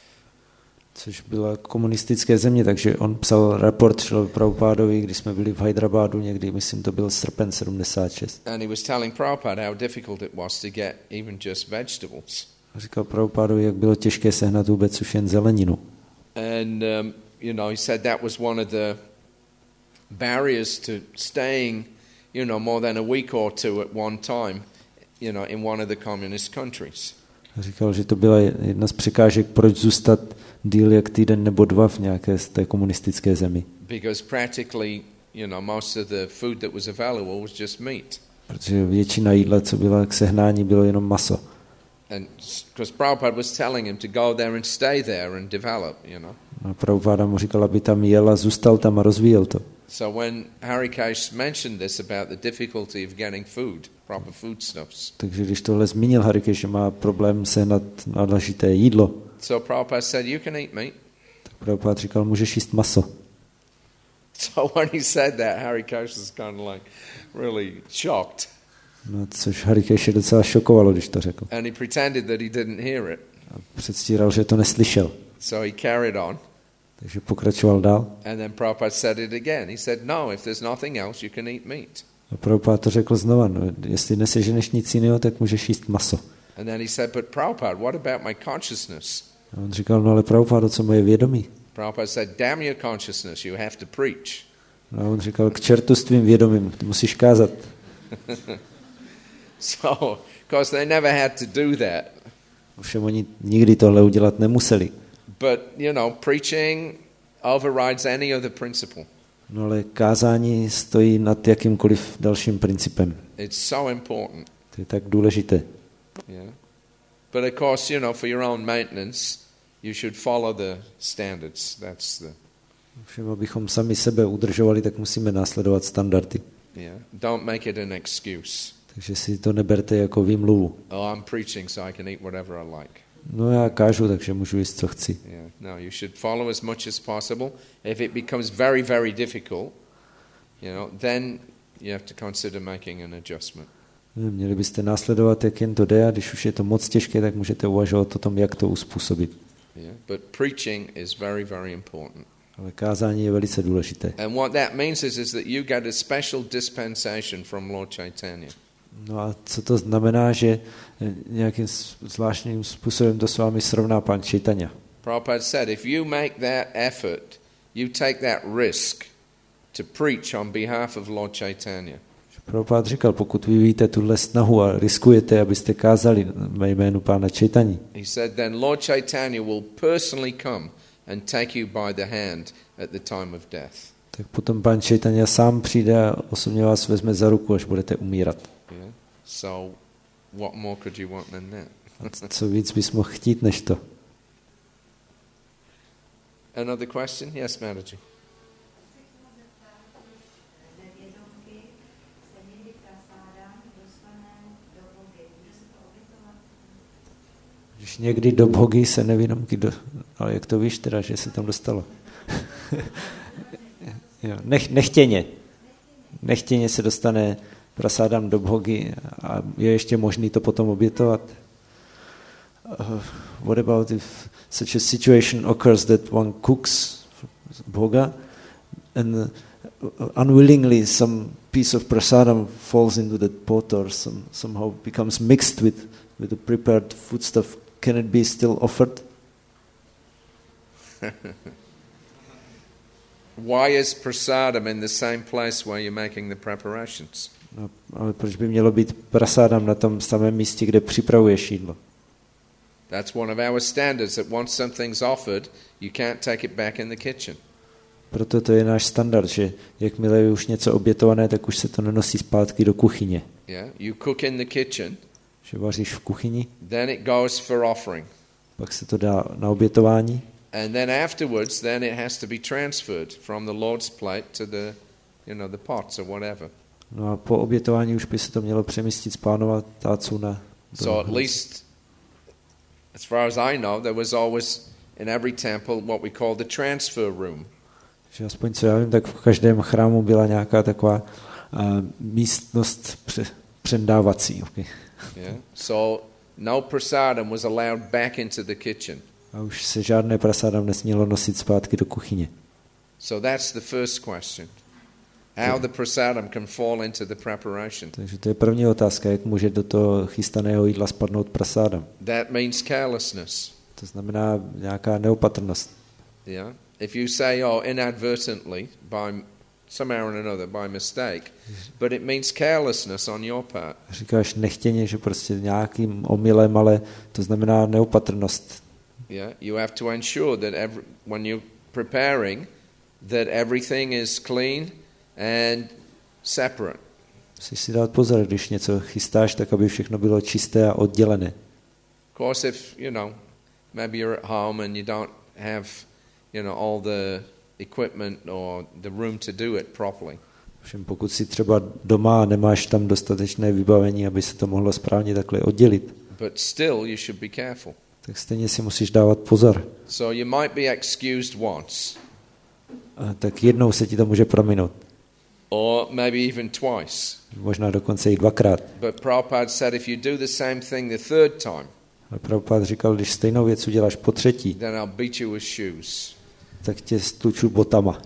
Což byla komunistické země, takže on psal report Šrilovi Prabhupádovi, když jsme byli v Hyderabadu někdy, myslím, to byl srpen 76. And he was telling Prabhupada how difficult it was to get even just vegetables. A říkal Prabhupádovi, jak bylo těžké sehnat vůbec už jen zeleninu. And he said that was one of the barriers to staying, more than a week or two at one time, in one of the communist countries. A říkal, že to byla jedna z překážek, proč zůstat díl jak týden nebo dva v nějaké z té komunistické zemi. Because practically, most of the food that was available was just meat. Protože většina jídla, co byla k sehnání, bylo jenom maso. And because Prabhupada was telling him to go there and stay there and develop, A Prabhupada mu říkal, aby tam jel a zůstal tam a rozvíjel to. So when Harry Cash mentioned this about the difficulty of getting food, proper foodstuffs. Takže když tohle zmínil Harry Cash, že má problém sehnat náležité jídlo. So Prabhupada said, you can eat meat. Tak Prabhupada říkal, můžeš jíst maso. So when he said that, Harry Cash was kind of like really shocked. No, což Harry Cash docela šokovalo, když to řekl. And he pretended that he didn't hear it. A předstíral, že to neslyšel. So he carried on. Takže pokračoval dál. And then Prabhupada said it again. He said, no, if there's nothing else, you can eat meat. A Prabhupada to řekl znova, no, jestli neseženeš nic jiného, tak můžeš jíst maso. And then he said, but Prabhupada, what about my consciousness? A on říkal, no ale Prabhupada, co moje vědomí? Prabhupada said, damn your consciousness, you have to preach. No a on říkal, k čertu s tvým vědomím, ty musíš kázat. So, of course, they never had to do that. Ovšem oni nikdy tohle udělat nemuseli. But, preaching overrides any other principle. No ale kázání stojí nad jakýmkoliv dalším principem. It's so important. To je tak důležité. Yeah. But of course, for your own maintenance, you should follow the standards. That's the... Všem, abychom sami sebe udržovali, tak musíme následovat standardy. Yeah. Don't make it an excuse. Takže si to neberte jako výmluvu. Oh, I'm preaching, so I can eat whatever I like. No já kážu, takže můžu jíst, co chci. Yeah. No, you should follow as much as possible. If it becomes very, very difficult, then you have to consider making an adjustment. Měli byste následovat, jak jen to jde, a když už je to moc těžké, tak můžete uvažovat o tom, jak to uspůsobit. Yeah. But preaching is very, very important. Ale kázání je velice důležité. And what that means is that you get a special dispensation from Lord Chaitanya. No a co to znamená, že nějakým zvláštním způsobem to s vámi srovná pán Chaitanya? Prabhupada said, if you make that effort, you take that risk to preach on behalf of Lord Chaitanya. Prabhupada říkal, pokud vyvíjíte tuhle snahu a riskujete, abyste kázali ve jménu pána Chaitanya. He said, then Lord Chaitanya will personally come and take you by the hand at the time of death. Tak potom pán Chaitanya sám přijde a osobně vás vezme za ruku, až budete umírat. Yeah. So what more could you want than that? A co víc bys mohl chtít než to? Another question? Yes, Mataji. Když někdy do bhogy se nevědomky ale jak to víš teda, že se tam dostalo? Jo, nechtěně. nechtěně se dostane prasádam do bhogy a je ještě možný to potom obětovat. What about if such a situation occurs that one cooks bhoga and unwillingly some piece of prasadam falls into that pot or somehow becomes mixed with the prepared foodstuff? Can it be still offered? Why is prasadam in the same place where you're making the preparations? No, ale proč by mělo být prasádam na tom samém místě, kde připravuješ jídlo? That's one of our standards, that once something's offered, you can't take it back in the kitchen. Proto to je náš standard, že jakmile je už něco obětované, tak už se to nenosí zpátky do kuchyně. Yeah, you cook in the kitchen. Že vaříš v kuchyni, Then it goes for offering. pak se to dá na obětování. And then afterwards, then it has to be transferred from the Lord's plate to the, the pots or whatever. No a po obětování už by se to mělo přemístit z pánova tácu na... So at least, as far as I know, there was always in every temple what we call the transfer room. Že aspoň co já vím, tak v každém chrámu byla nějaká taková místnost předávací. Okay. Yeah. So no prasadam was allowed back into the kitchen. A už se žádné prasádam nesmělo nosit zpátky do kuchyně. So that's the first question. How the prasadam can fall into the preparation. Takže to je první otázka, jak může do toho chystaného jídla spadnout prasádam. That means carelessness. To znamená nějaká neopatrnost. Yeah. If you say, inadvertently, by somehow or another, by mistake, but it means carelessness on your part. Říkáš nechtěně, že prostě nějakým omylem, ale to znamená neopatrnost. Yeah, you have to ensure that when you're preparing, that everything is clean and separate. Musíš si dát pozor, když něco chystáš, tak aby všechno bylo čisté a oddělené. Of course, if, maybe you're at home and you don't have, all the equipment or the room to do it properly. Všem pokud si třeba doma nemáš tam dostatečné vybavení, aby se to mohlo správně takhle oddělit. But still, you should be careful. Tak stejně si musíš dávat pozor. So you might be excused once. Tak jednou se ti to může prominout. Or maybe even twice. Možná dokonce i dvakrát. But Prabhupada said if you do the same thing the third time, a Prabhupada říkal, když stejnou věc uděláš po třetí, then I'll beat you with shoes. Tak tě stluču botama.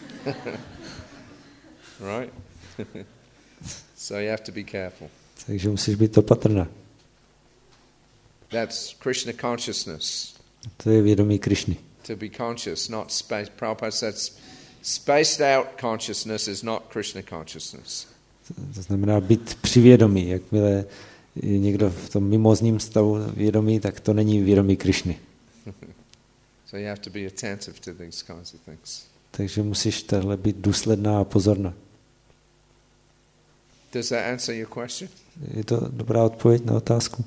Right? So you have to be careful. Takže musíš být opatrná. That's Krishna consciousness. To je vědomí Krišny. To be conscious, not space. Prabhupada said spaced out consciousness is not Krishna consciousness. To znamená být přivědomý. Jakmile je někdo v tom mimozním stavu vědomí, tak to není vědomí Krišny. So you have to be attentive to these kinds of things. Takže musíš tahle být důsledná a pozorná. Does that answer your question? Je to dobrá odpověď na otázku?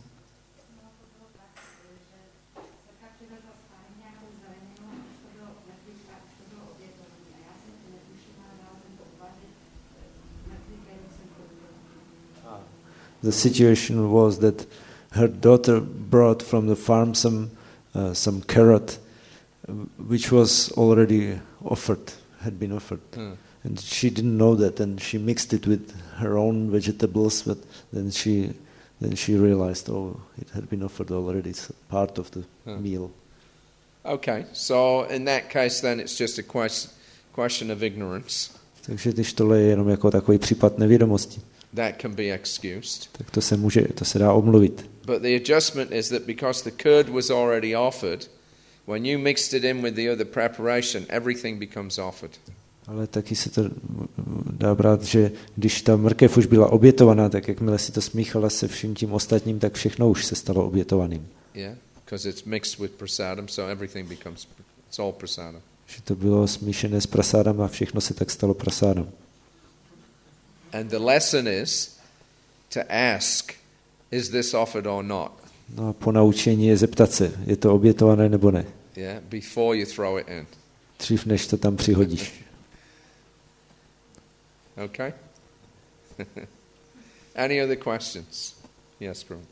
The situation was that her daughter brought from the farm some carrot, which was already offered, had been offered. And she didn't know that, and she mixed it with her own vegetables, but then she realized, it had been offered already, it's part of the meal. Okay, so in that case then it's just a question of ignorance. Takže když tohle je jenom jako takový případ nevědomosti, that can be excused. Tak to se dá omluvit. But the adjustment is that because the curd was already offered, when you mixed it in with the other preparation, everything becomes offered. Ale taky se to dá brát, že když ta mrkev už byla obětovaná, tak jakmile si to smíchala se vším tím ostatním, tak všechno už se stalo obětovaným. Yeah, because it's mixed with prasadam, so everything becomes, it's all prasadam. Že to bylo smíšené s prasádem a všechno se tak stalo prasádem. And the lesson is to ask, is this offered or not? No a ponaučení je zeptat se, je to obětované nebo ne. Yeah, before you throw it in. Dřív než to tam přihodíš. Okay? Any other questions? Yes, bro.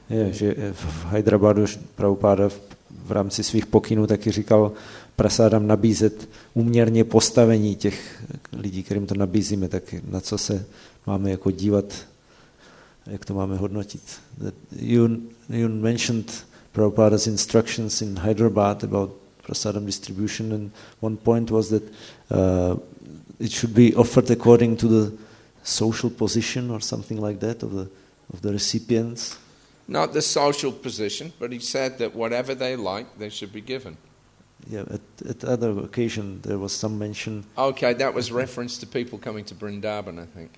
je, že v Hyderabadu Prabhupáda v rámci svých pokynů taky říkal prasádám nabízet úměrně postavení těch lidí, kterým to nabízíme, tak na co se máme jako dívat, jak to máme hodnotit. You mentioned Prabhupada's instructions in Hyderabad about prasadam distribution, and one point was that it should be offered according to the social position or something like that of the recipients. Not the social position, but he said that whatever they like, they should be given. Yeah, at other occasion there was some mention. Okay, that was reference to people coming to Vrindavan, I think.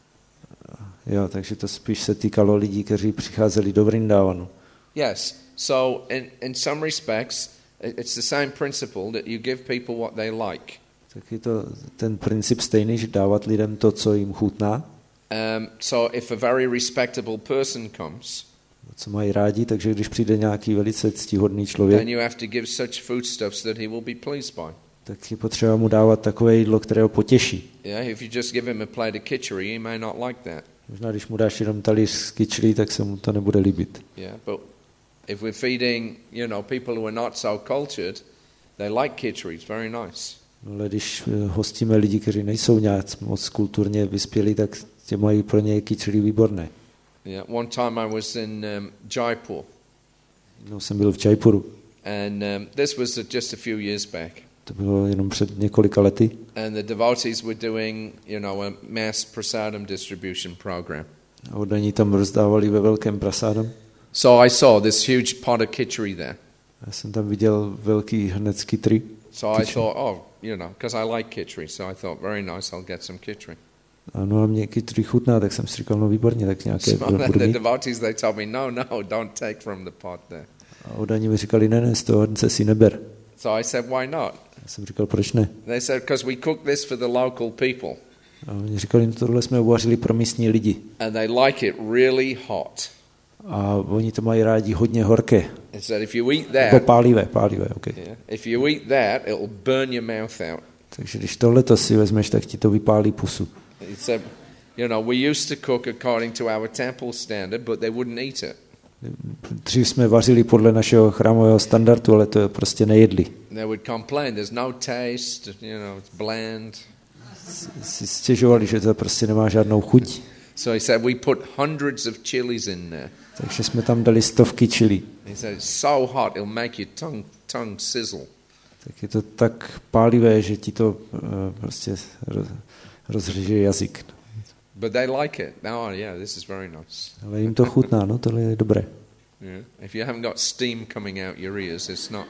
Jo, takže to spíš se týkalo lidí, kteří přicházeli do Vrindavanu. Yes, so in some respects, it's the same principle that you give people what they like. Tak je to ten princip stejný, že dávat lidem to, co jim chutná. So if a very respectable person comes, co mají rádi, takže když přijde nějaký velice ctihodný člověk, then you have to give such foodstuffs that he will be pleased by. Tak je potřeba mu dávat takové jídlo, které ho potěší. Yeah, if you just give him a plate of khichdi, he may not like that. Možná, když mu dáš jenom talíř s kyčlí, tak se mu to nebude líbit. Yeah, but if we're feeding, people who are not so cultured, they like khichdi. It's very nice. Ale když hostíme lidi, kteří nejsou nějak moc kulturně vyspělí, tak tě mají pro ně kyčlí výborné. Yeah, one time I was in Jaipur. No, jsem byl v Jaipuru. And this was just a few years back. To bylo jenom před několika lety. And the devotees were doing, a mass prasadam distribution program. A oddaní tam rozdávali ve velkém prasádam. So I saw this huge pot of khichdi there. Já jsem tam viděl velký hrnec kytry. So I thought, because I like khichdi, so I thought, very nice, I'll get some khichdi. Ano, a mě kytry chutná, tak jsem si říkal, no výborně, tak nějaké budu mít. The devotees, they told me, no, don't take from the pot there. A oddaní mi říkali, ne, z toho hrnce si neber. So I said, why not? Já jsem říkal, proč ne? They said, because we cook this for the local people. A oni říkali, no tohle jsme uvařili pro místní lidi. And they like it really hot. A oni to mají rádi hodně horké. He said, if you eat that, jako pálivé, okay. Yeah, if you eat that, it'll burn your mouth out. Takže když tohleto si vezmeš, tak ti to vypálí pusu. He said, we used to cook according to our temple standard, but they wouldn't eat it. Dřív jsme vařili podle našeho chrámového standardu, ale to prostě nejedli. They would complain, there's no taste, it's bland. Si stěžovali, že to prostě nemá žádnou chuť. So he said, we put hundreds of chilies in there. Takže jsme tam dali stovky chili. He said, it's so hot, it'll make your tongue sizzle. Tak je to tak pálivé, že ti to prostě rozřeže jazyk. But they like it. Oh, yeah, this is very nice. Ale jim to chutná, no, tohle je dobré. Yeah. If you haven't got steam coming out your ears, it's not,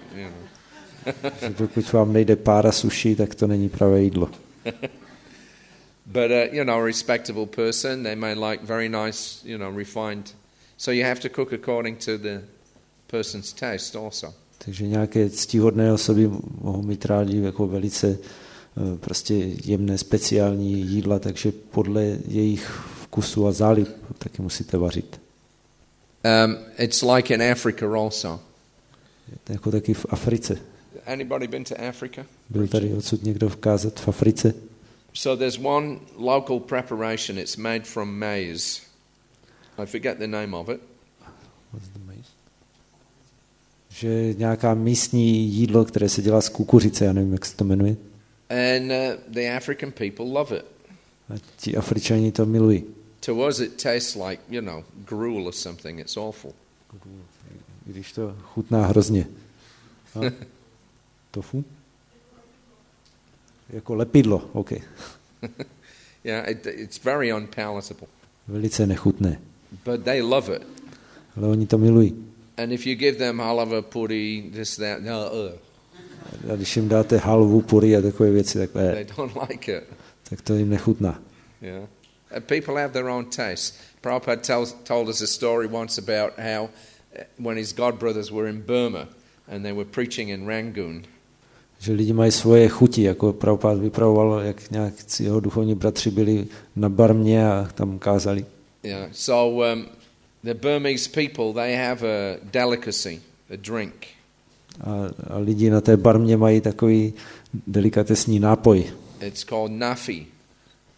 Pokud vám nejde pára suší, tak to není pravé jídlo. But a respectable person, they may like very nice, refined. So you have to cook according to the person's taste also. Takže nějaké ctihodné osoby mohou mít rádi jako velice prostě jemné speciální jídla, takže podle jejich vkusu a zálib taky musíte vařit. It's like in Africa also. Jako taky v Africe. Anybody been to Africa? Byl tady odsud někdo vkázat v Africe? So there's one local preparation. It's made from maize. I forget the name of it. What's the maize? Že nějaká místní jídlo, které se dělá z kukuřice, já nevím, jak se to jmenuje. And the African people love it. A ti Afričani to milují. To us it tastes like, gruel or something. It's awful. Když to chutná hrozně. Tofu? Jako lepidlo, OK. Yeah, it's very unpalatable. Velice nechutné. But they love it. Ale oni to milují. And if you give them halava puri, this, that, A když jim dáte halvu, puri a takové věci, takové, they don't like it. Tak to jim nechutná. Yeah. People have their own taste. Prabhupada told us a story once about how when his godbrothers were in Burma and they were preaching in Rangoon. Že lidi mají svoje chuti, jako Prabhupada vypravoval, jak nějak jeho duchovní bratři byli na Barmě a tam kázali. Yeah. So the Burmese people, they have a delicacy, a drink. A lidi na té Barmě mají takový delikatesní nápoj. It's called nafi.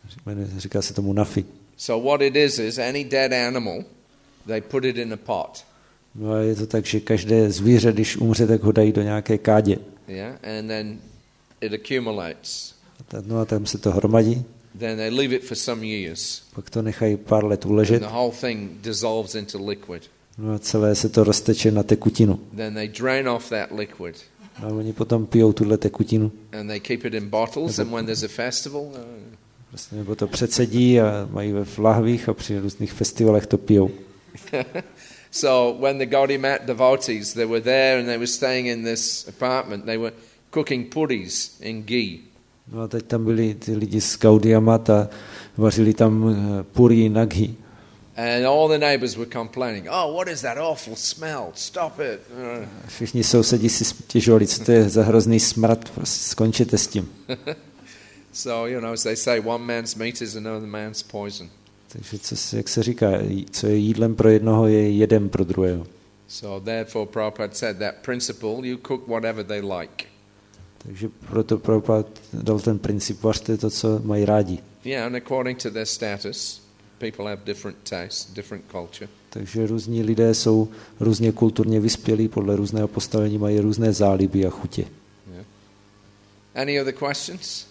Říká se tomu nafi. So what it is any dead animal, they put it in a pot. No a je to tak, že každé zvíře, když umře, tak ho dají do nějaké kádě. Yeah, and then it accumulates. No a tam se to hromadí. Then they leave it for some years. Pak to nechají pár let And uležet. the whole thing dissolves into liquid. No a celé se to rozteče na tekutinu. Then they drain off that liquid. No a oni potom pijou tuhle tekutinu. And they keep it in bottles, and when there's a festival, Prostě nebo to předsedí a mají ve lahvích a při různých festivalech to pijou. So when the Gaudiya devotees, they were there and they were staying in this apartment, they were cooking puris in ghee. No a teď tam byli ty lidi z Gaudiya Mat a vařili tam puri na ghee. And all the neighbors were complaining, oh, what is that awful smell? Stop it. Všichni sousedi si stěžovali, co to je za hrozný smrad, prostě skončete s tím. So, as they say, one man's meat is another man's poison. Takže jak se říká, co je jídlem pro jednoho, je jedem pro druhého. So therefore Prabhupada said that principle, you cook whatever they like. Takže proto Prabhupada dal ten princip, vařte to, co mají rádi. Yeah, and according to their status, people have different tastes, different culture. Takže různí lidé jsou různě kulturně vyspělí, podle různého postavení mají různé záliby a chutě. Yeah. Any other questions?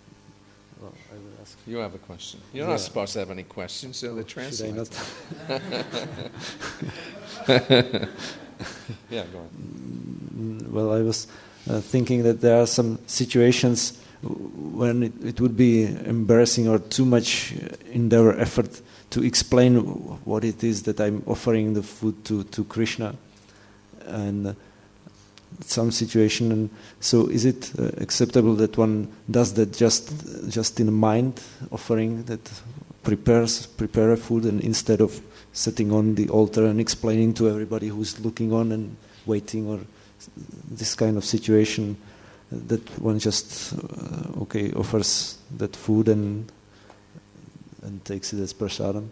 You have a question. You're not supposed to have any questions. You're the translator. Yeah, go on. Well, I was thinking that there are some situations when it would be embarrassing or too much endeavor, effort to explain what it is that I'm offering the food to Krishna, and some situation. And so is it acceptable that one does that just in mind, offering that prepare a food, and instead of sitting on the altar and explaining to everybody who's looking on and waiting, or this kind of situation, that one just offers that food and takes it as prasadam?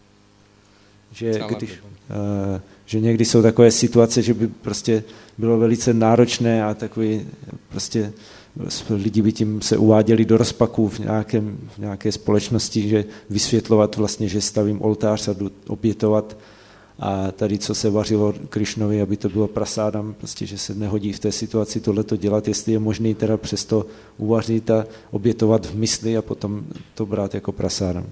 Že někdy jsou takové situace, že by prostě bylo velice náročné a takový prostě lidi by tím se uváděli do rozpaků v nějaké společnosti, že vysvětlovat vlastně, že stavím oltář a jdu obětovat a tady, co se vařilo Krišnovi, aby to bylo prasádam, prostě, že se nehodí v té situaci tohleto dělat, jestli je možný teda přesto uvařit a obětovat v mysli a potom to brát jako prasádam.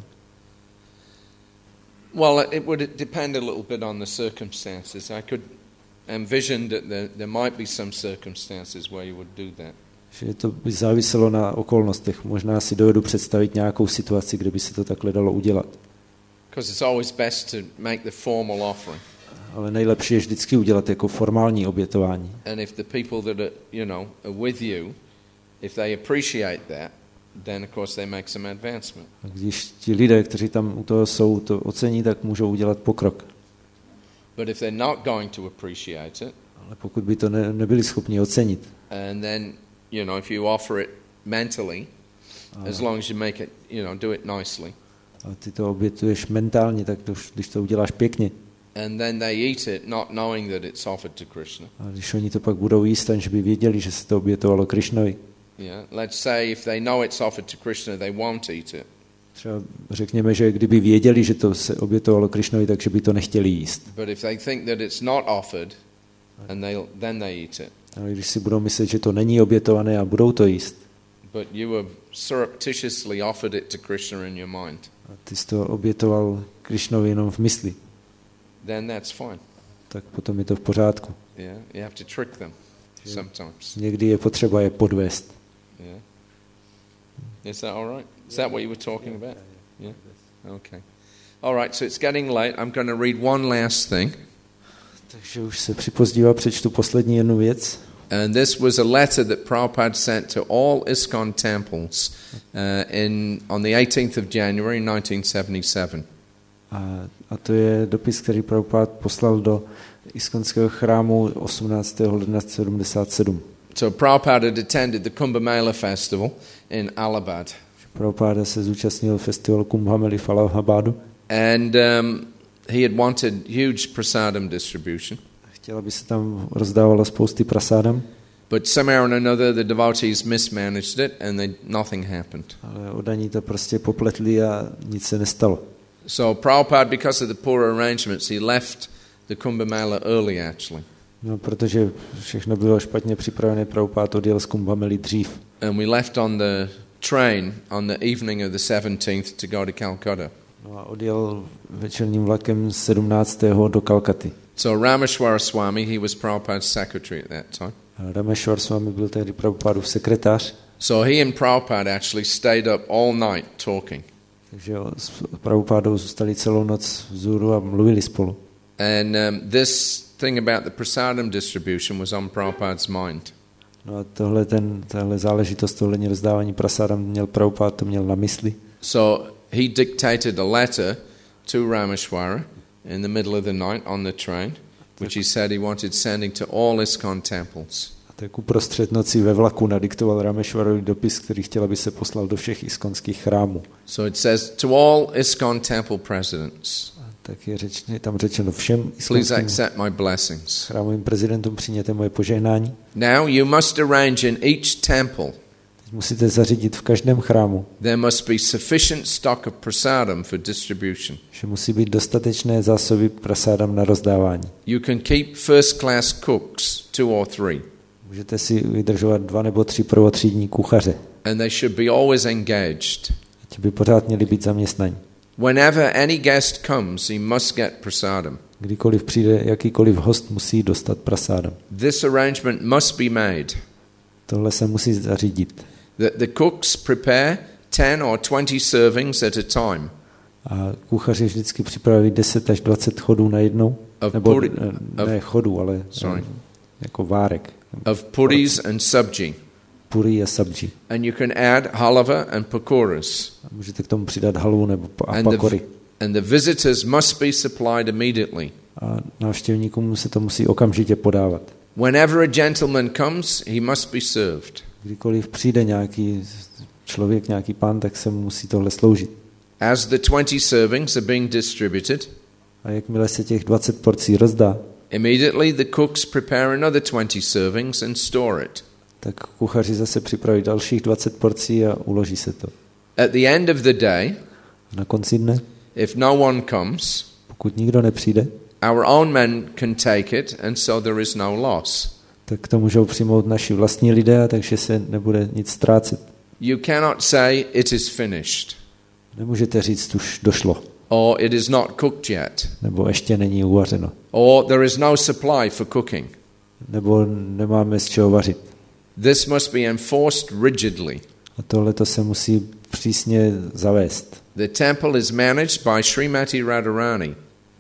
Well, it would depend a little bit on the circumstances. I could envision that there might be some circumstances where you would do that. Že to by záviselo na okolnostech. Možná si dovedu představit nějakou situaci, kde by se to takhle dalo udělat. Because it's always best to make the formal offering. Ale nejlepší je vždycky udělat jako formální obětování. And if the people that are with you, if they appreciate that, then of course they make some advancement. A když ti lidé, kteří tam u toho jsou, to ocení, tak můžou udělat pokrok. But if they're not going to appreciate it, ale pokud by to nebyli schopni ocenit, and then if you offer it mentally, as long as you make it, do it nicely. A ty to obětuješ mentálně, tak to, když to uděláš pěkně. And then they eat it, not knowing that it's offered to Krishna. A když oni to pak budou jíst, aniž by věděli, že se to obětovalo Krišnovi. Yeah, let's say if they know it's offered to Krishna, they won't eat it. Třeba řekněme, že kdyby věděli, že to se obětovalo Krišnovi, takže by to nechtěli jíst. But if they think that it's not offered, and then they eat it. Ale když si budou myslet, že to není obětované a budou to jíst. But you have surreptitiously offered it to Krishna in your mind. A ty jsi to obětoval Krišnovi jenom v mysli. Then that's fine. Tak potom je to v pořádku. Yeah, you have to trick them sometimes. Někdy je potřeba je podvést. Yeah. Is that all right? Is that what you were talking about? Yeah. Okay. All right. So it's getting late. I'm going to read one last thing. Takže už se připozdívá, přečtu poslední jednu věc. And this was a letter that Prabhupada sent to all ISKCON temples on the 18th of January 1977. A to je dopis, který Prabhupada poslal do ISKCONského chrámu 18. ledna 1977. So Prabhupada had attended the Kumbh Mela festival in Allahabad. Prabhupada se zúčastnil festivalu Kumbh Mely v Allahabadu. And he had wanted huge prasadam distribution. Chtěl, aby se tam rozdávalo spousty prasádam. But somehow or another the devotees mismanaged it and nothing happened. Ale oddaní to prostě popletli a nic se nestalo. So Prabhupada, because of the poor arrangements, he left the Kumbh Mela early, actually. No, protože všechno bylo špatně připravené, Prabhupád odjel z Kumbh Mely dřív. And we left on the train on the evening of the 17th to go to Calcutta. No a odjel večerním vlakem 17. do Kalkaty. So Rameshwara Swami, he was Prabhupada's secretary at that time. A Rameshwar Swami byl tehdy Prabhupádův sekretář. So he and Prabhupada actually stayed up all night talking. Takže s Prabhupádou zůstali celou noc vzhůru a mluvili spolu. And this thing about the prasadam distribution was on Prabhupada's mind. No a tahle záležitost, tohle rozdávání prasádam měl Prabhupád, to měl na mysli. So he dictated a letter to Rameshwara in the middle of the night on the train, which he said he wanted sending to all ISKCON temples. A tak uprostřed noci ve vlaku nadiktoval Rameshwarovi dopis, který chtěl, aby se poslal do všech iskonských chrámů. So it says to all ISKCON temple presidents, tak je tam řečeno všem please iskonským accept my blessings. chrámovým prezidentům přijměte moje požehnání. Now you must arrange in each temple Teď musíte zařídit v každém chrámu, there must be sufficient stock of prasadam for distribution. že musí být dostatečné zásoby prasádam na rozdávání. You can keep first class cooks, 2 or 3, Můžete si vydržovat 2 nebo 3 prvotřídní kuchaře. and they should be always engaged. Ti by pořád měli být zaměstnaní. Whenever any guest comes, he must get prasadam. Kdykoliv přijde jakýkoliv host, musí dostat prasádam. This arrangement must be made. Tohle se musí zařídit. The cooks prepare 10 or 20 servings at a time. A kuchaři vždycky připraví 10 až 20 chodů na jednou. Nebo ne chodů, ale jako várek. Of puris and sabji. Puri a sabji. And you can add halava and pakoras. A můžete k tomu přidat halvu nebo pakory. And the visitors must be supplied immediately. A návštěvníkům se to musí okamžitě podávat. Whenever a gentleman comes, he must be served. Kdykoliv přijde nějaký člověk, nějaký pán, tak se mu musí tohle sloužit. As the 20 servings are being distributed, a jakmile se těch 20 porcí rozdá, immediately the cooks prepare another 20 servings and store it. Tak kuchaři zase připraví dalších 20 porcí a uloží se to. At the end of the day, na konci dne, if no one comes, pokud nikdo nepřijde, our own men can take it, and so there is no loss. Tak to můžou přijmout naši vlastní lidé, takže se nebude nic ztrácet. You cannot say it is finished. Nemůžete říct, už došlo. Or it is not cooked yet. Nebo ještě není uvařeno. Or there is no supply for cooking. Nebo nemáme z čeho vařit. This must be enforced rigidly. A tohleto se musí přísně zavést. The temple is managed by Srimati Radharani.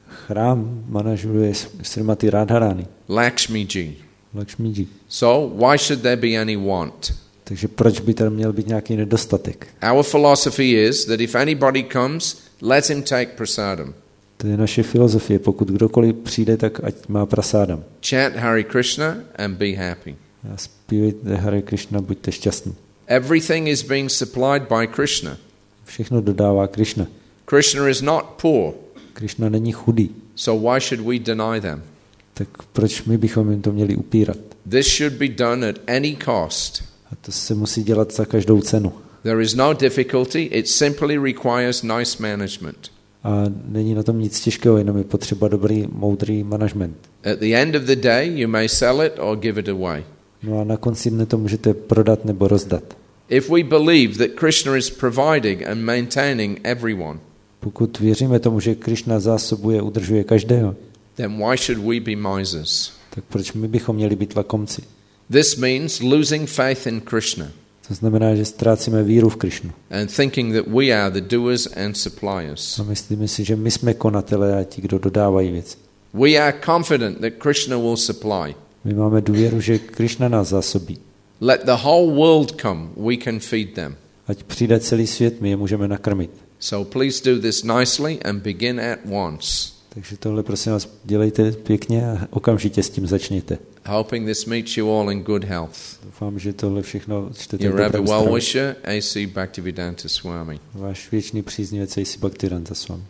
Chrám manažuje Srimati Radharani. Lakshmiji. Lakshmiji. So why should there be any want? Takže proč by tam měl být nějaký nedostatek? Our philosophy is that if anybody comes, let him take prasadam. To je naše filozofie. Pokud kdokoliv přijde, tak ať má prasádam. Chant Hare Krishna and be happy. A zpívejte Hare Krishna, buďte šťastní. Everything is being supplied by Krishna. Všechno dodává Krishna. Krishna is not poor. Krishna není chudý. So why should we deny them? Tak proč my bychom jim to měli upírat? This should be done at any cost. A to se musí dělat za každou cenu. There is no difficulty, it simply requires nice management. A není na tom nic těžkého, jenom je potřeba dobrý, moudrý management. At the end of the day, you may sell it or give it away. No a na konci dne to můžete prodat nebo rozdat. If we believe that Krishna is providing and maintaining everyone, pokud věříme tomu, že Krishna zásobuje, udržuje každého, then why should we be misers? tak proč my bychom měli být lakomci? This means losing faith in Krishna. To znamená, že ztrácíme víru v Krishnu. And thinking that we are the doers and suppliers. A myslíme si, že my jsme konatelé a ti, kdo dodávají věci. We are confident that Krishna will supply. My máme důvěru, že Krishna nás zásobí. Let the whole world come, we can feed them. Ať přijde celý svět, my je můžeme nakrmit. So please do this nicely and begin at once. Takže tohle prosím vás dělejte pěkně a okamžitě s tím začněte. Hoping this meets you all in good health. Doufám, že tohle všechno čtete v Your ever dobrém zdraví. well-wisher, A.C. Bhaktivedanta Swami. Váš věčný příznivec A.C. Bhaktivedanta Swami.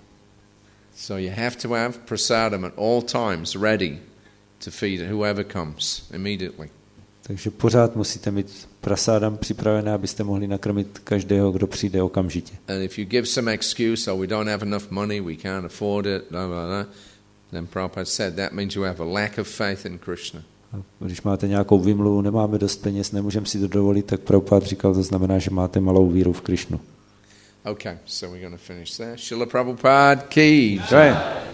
So you have to have prasadam at all times ready to feed whoever comes immediately. Takže pořád musíte mít prasádam připravené, abyste mohli nakrmit každého, kdo přijde okamžitě. And if you give some excuse, oh, we don't have enough money, we can't afford it, blah, blah, blah, Then Prabhupada said that means you have a lack of faith in Krishna. Když máte nějakou vymluvu, nemáme dost peněz, nemůžeme si to dovolit, tak Prabhupada říkal, to znamená, že máte malou víru v Krishnu. Okay, so we're going to finish there. Srila Prabhupada ki. Jai.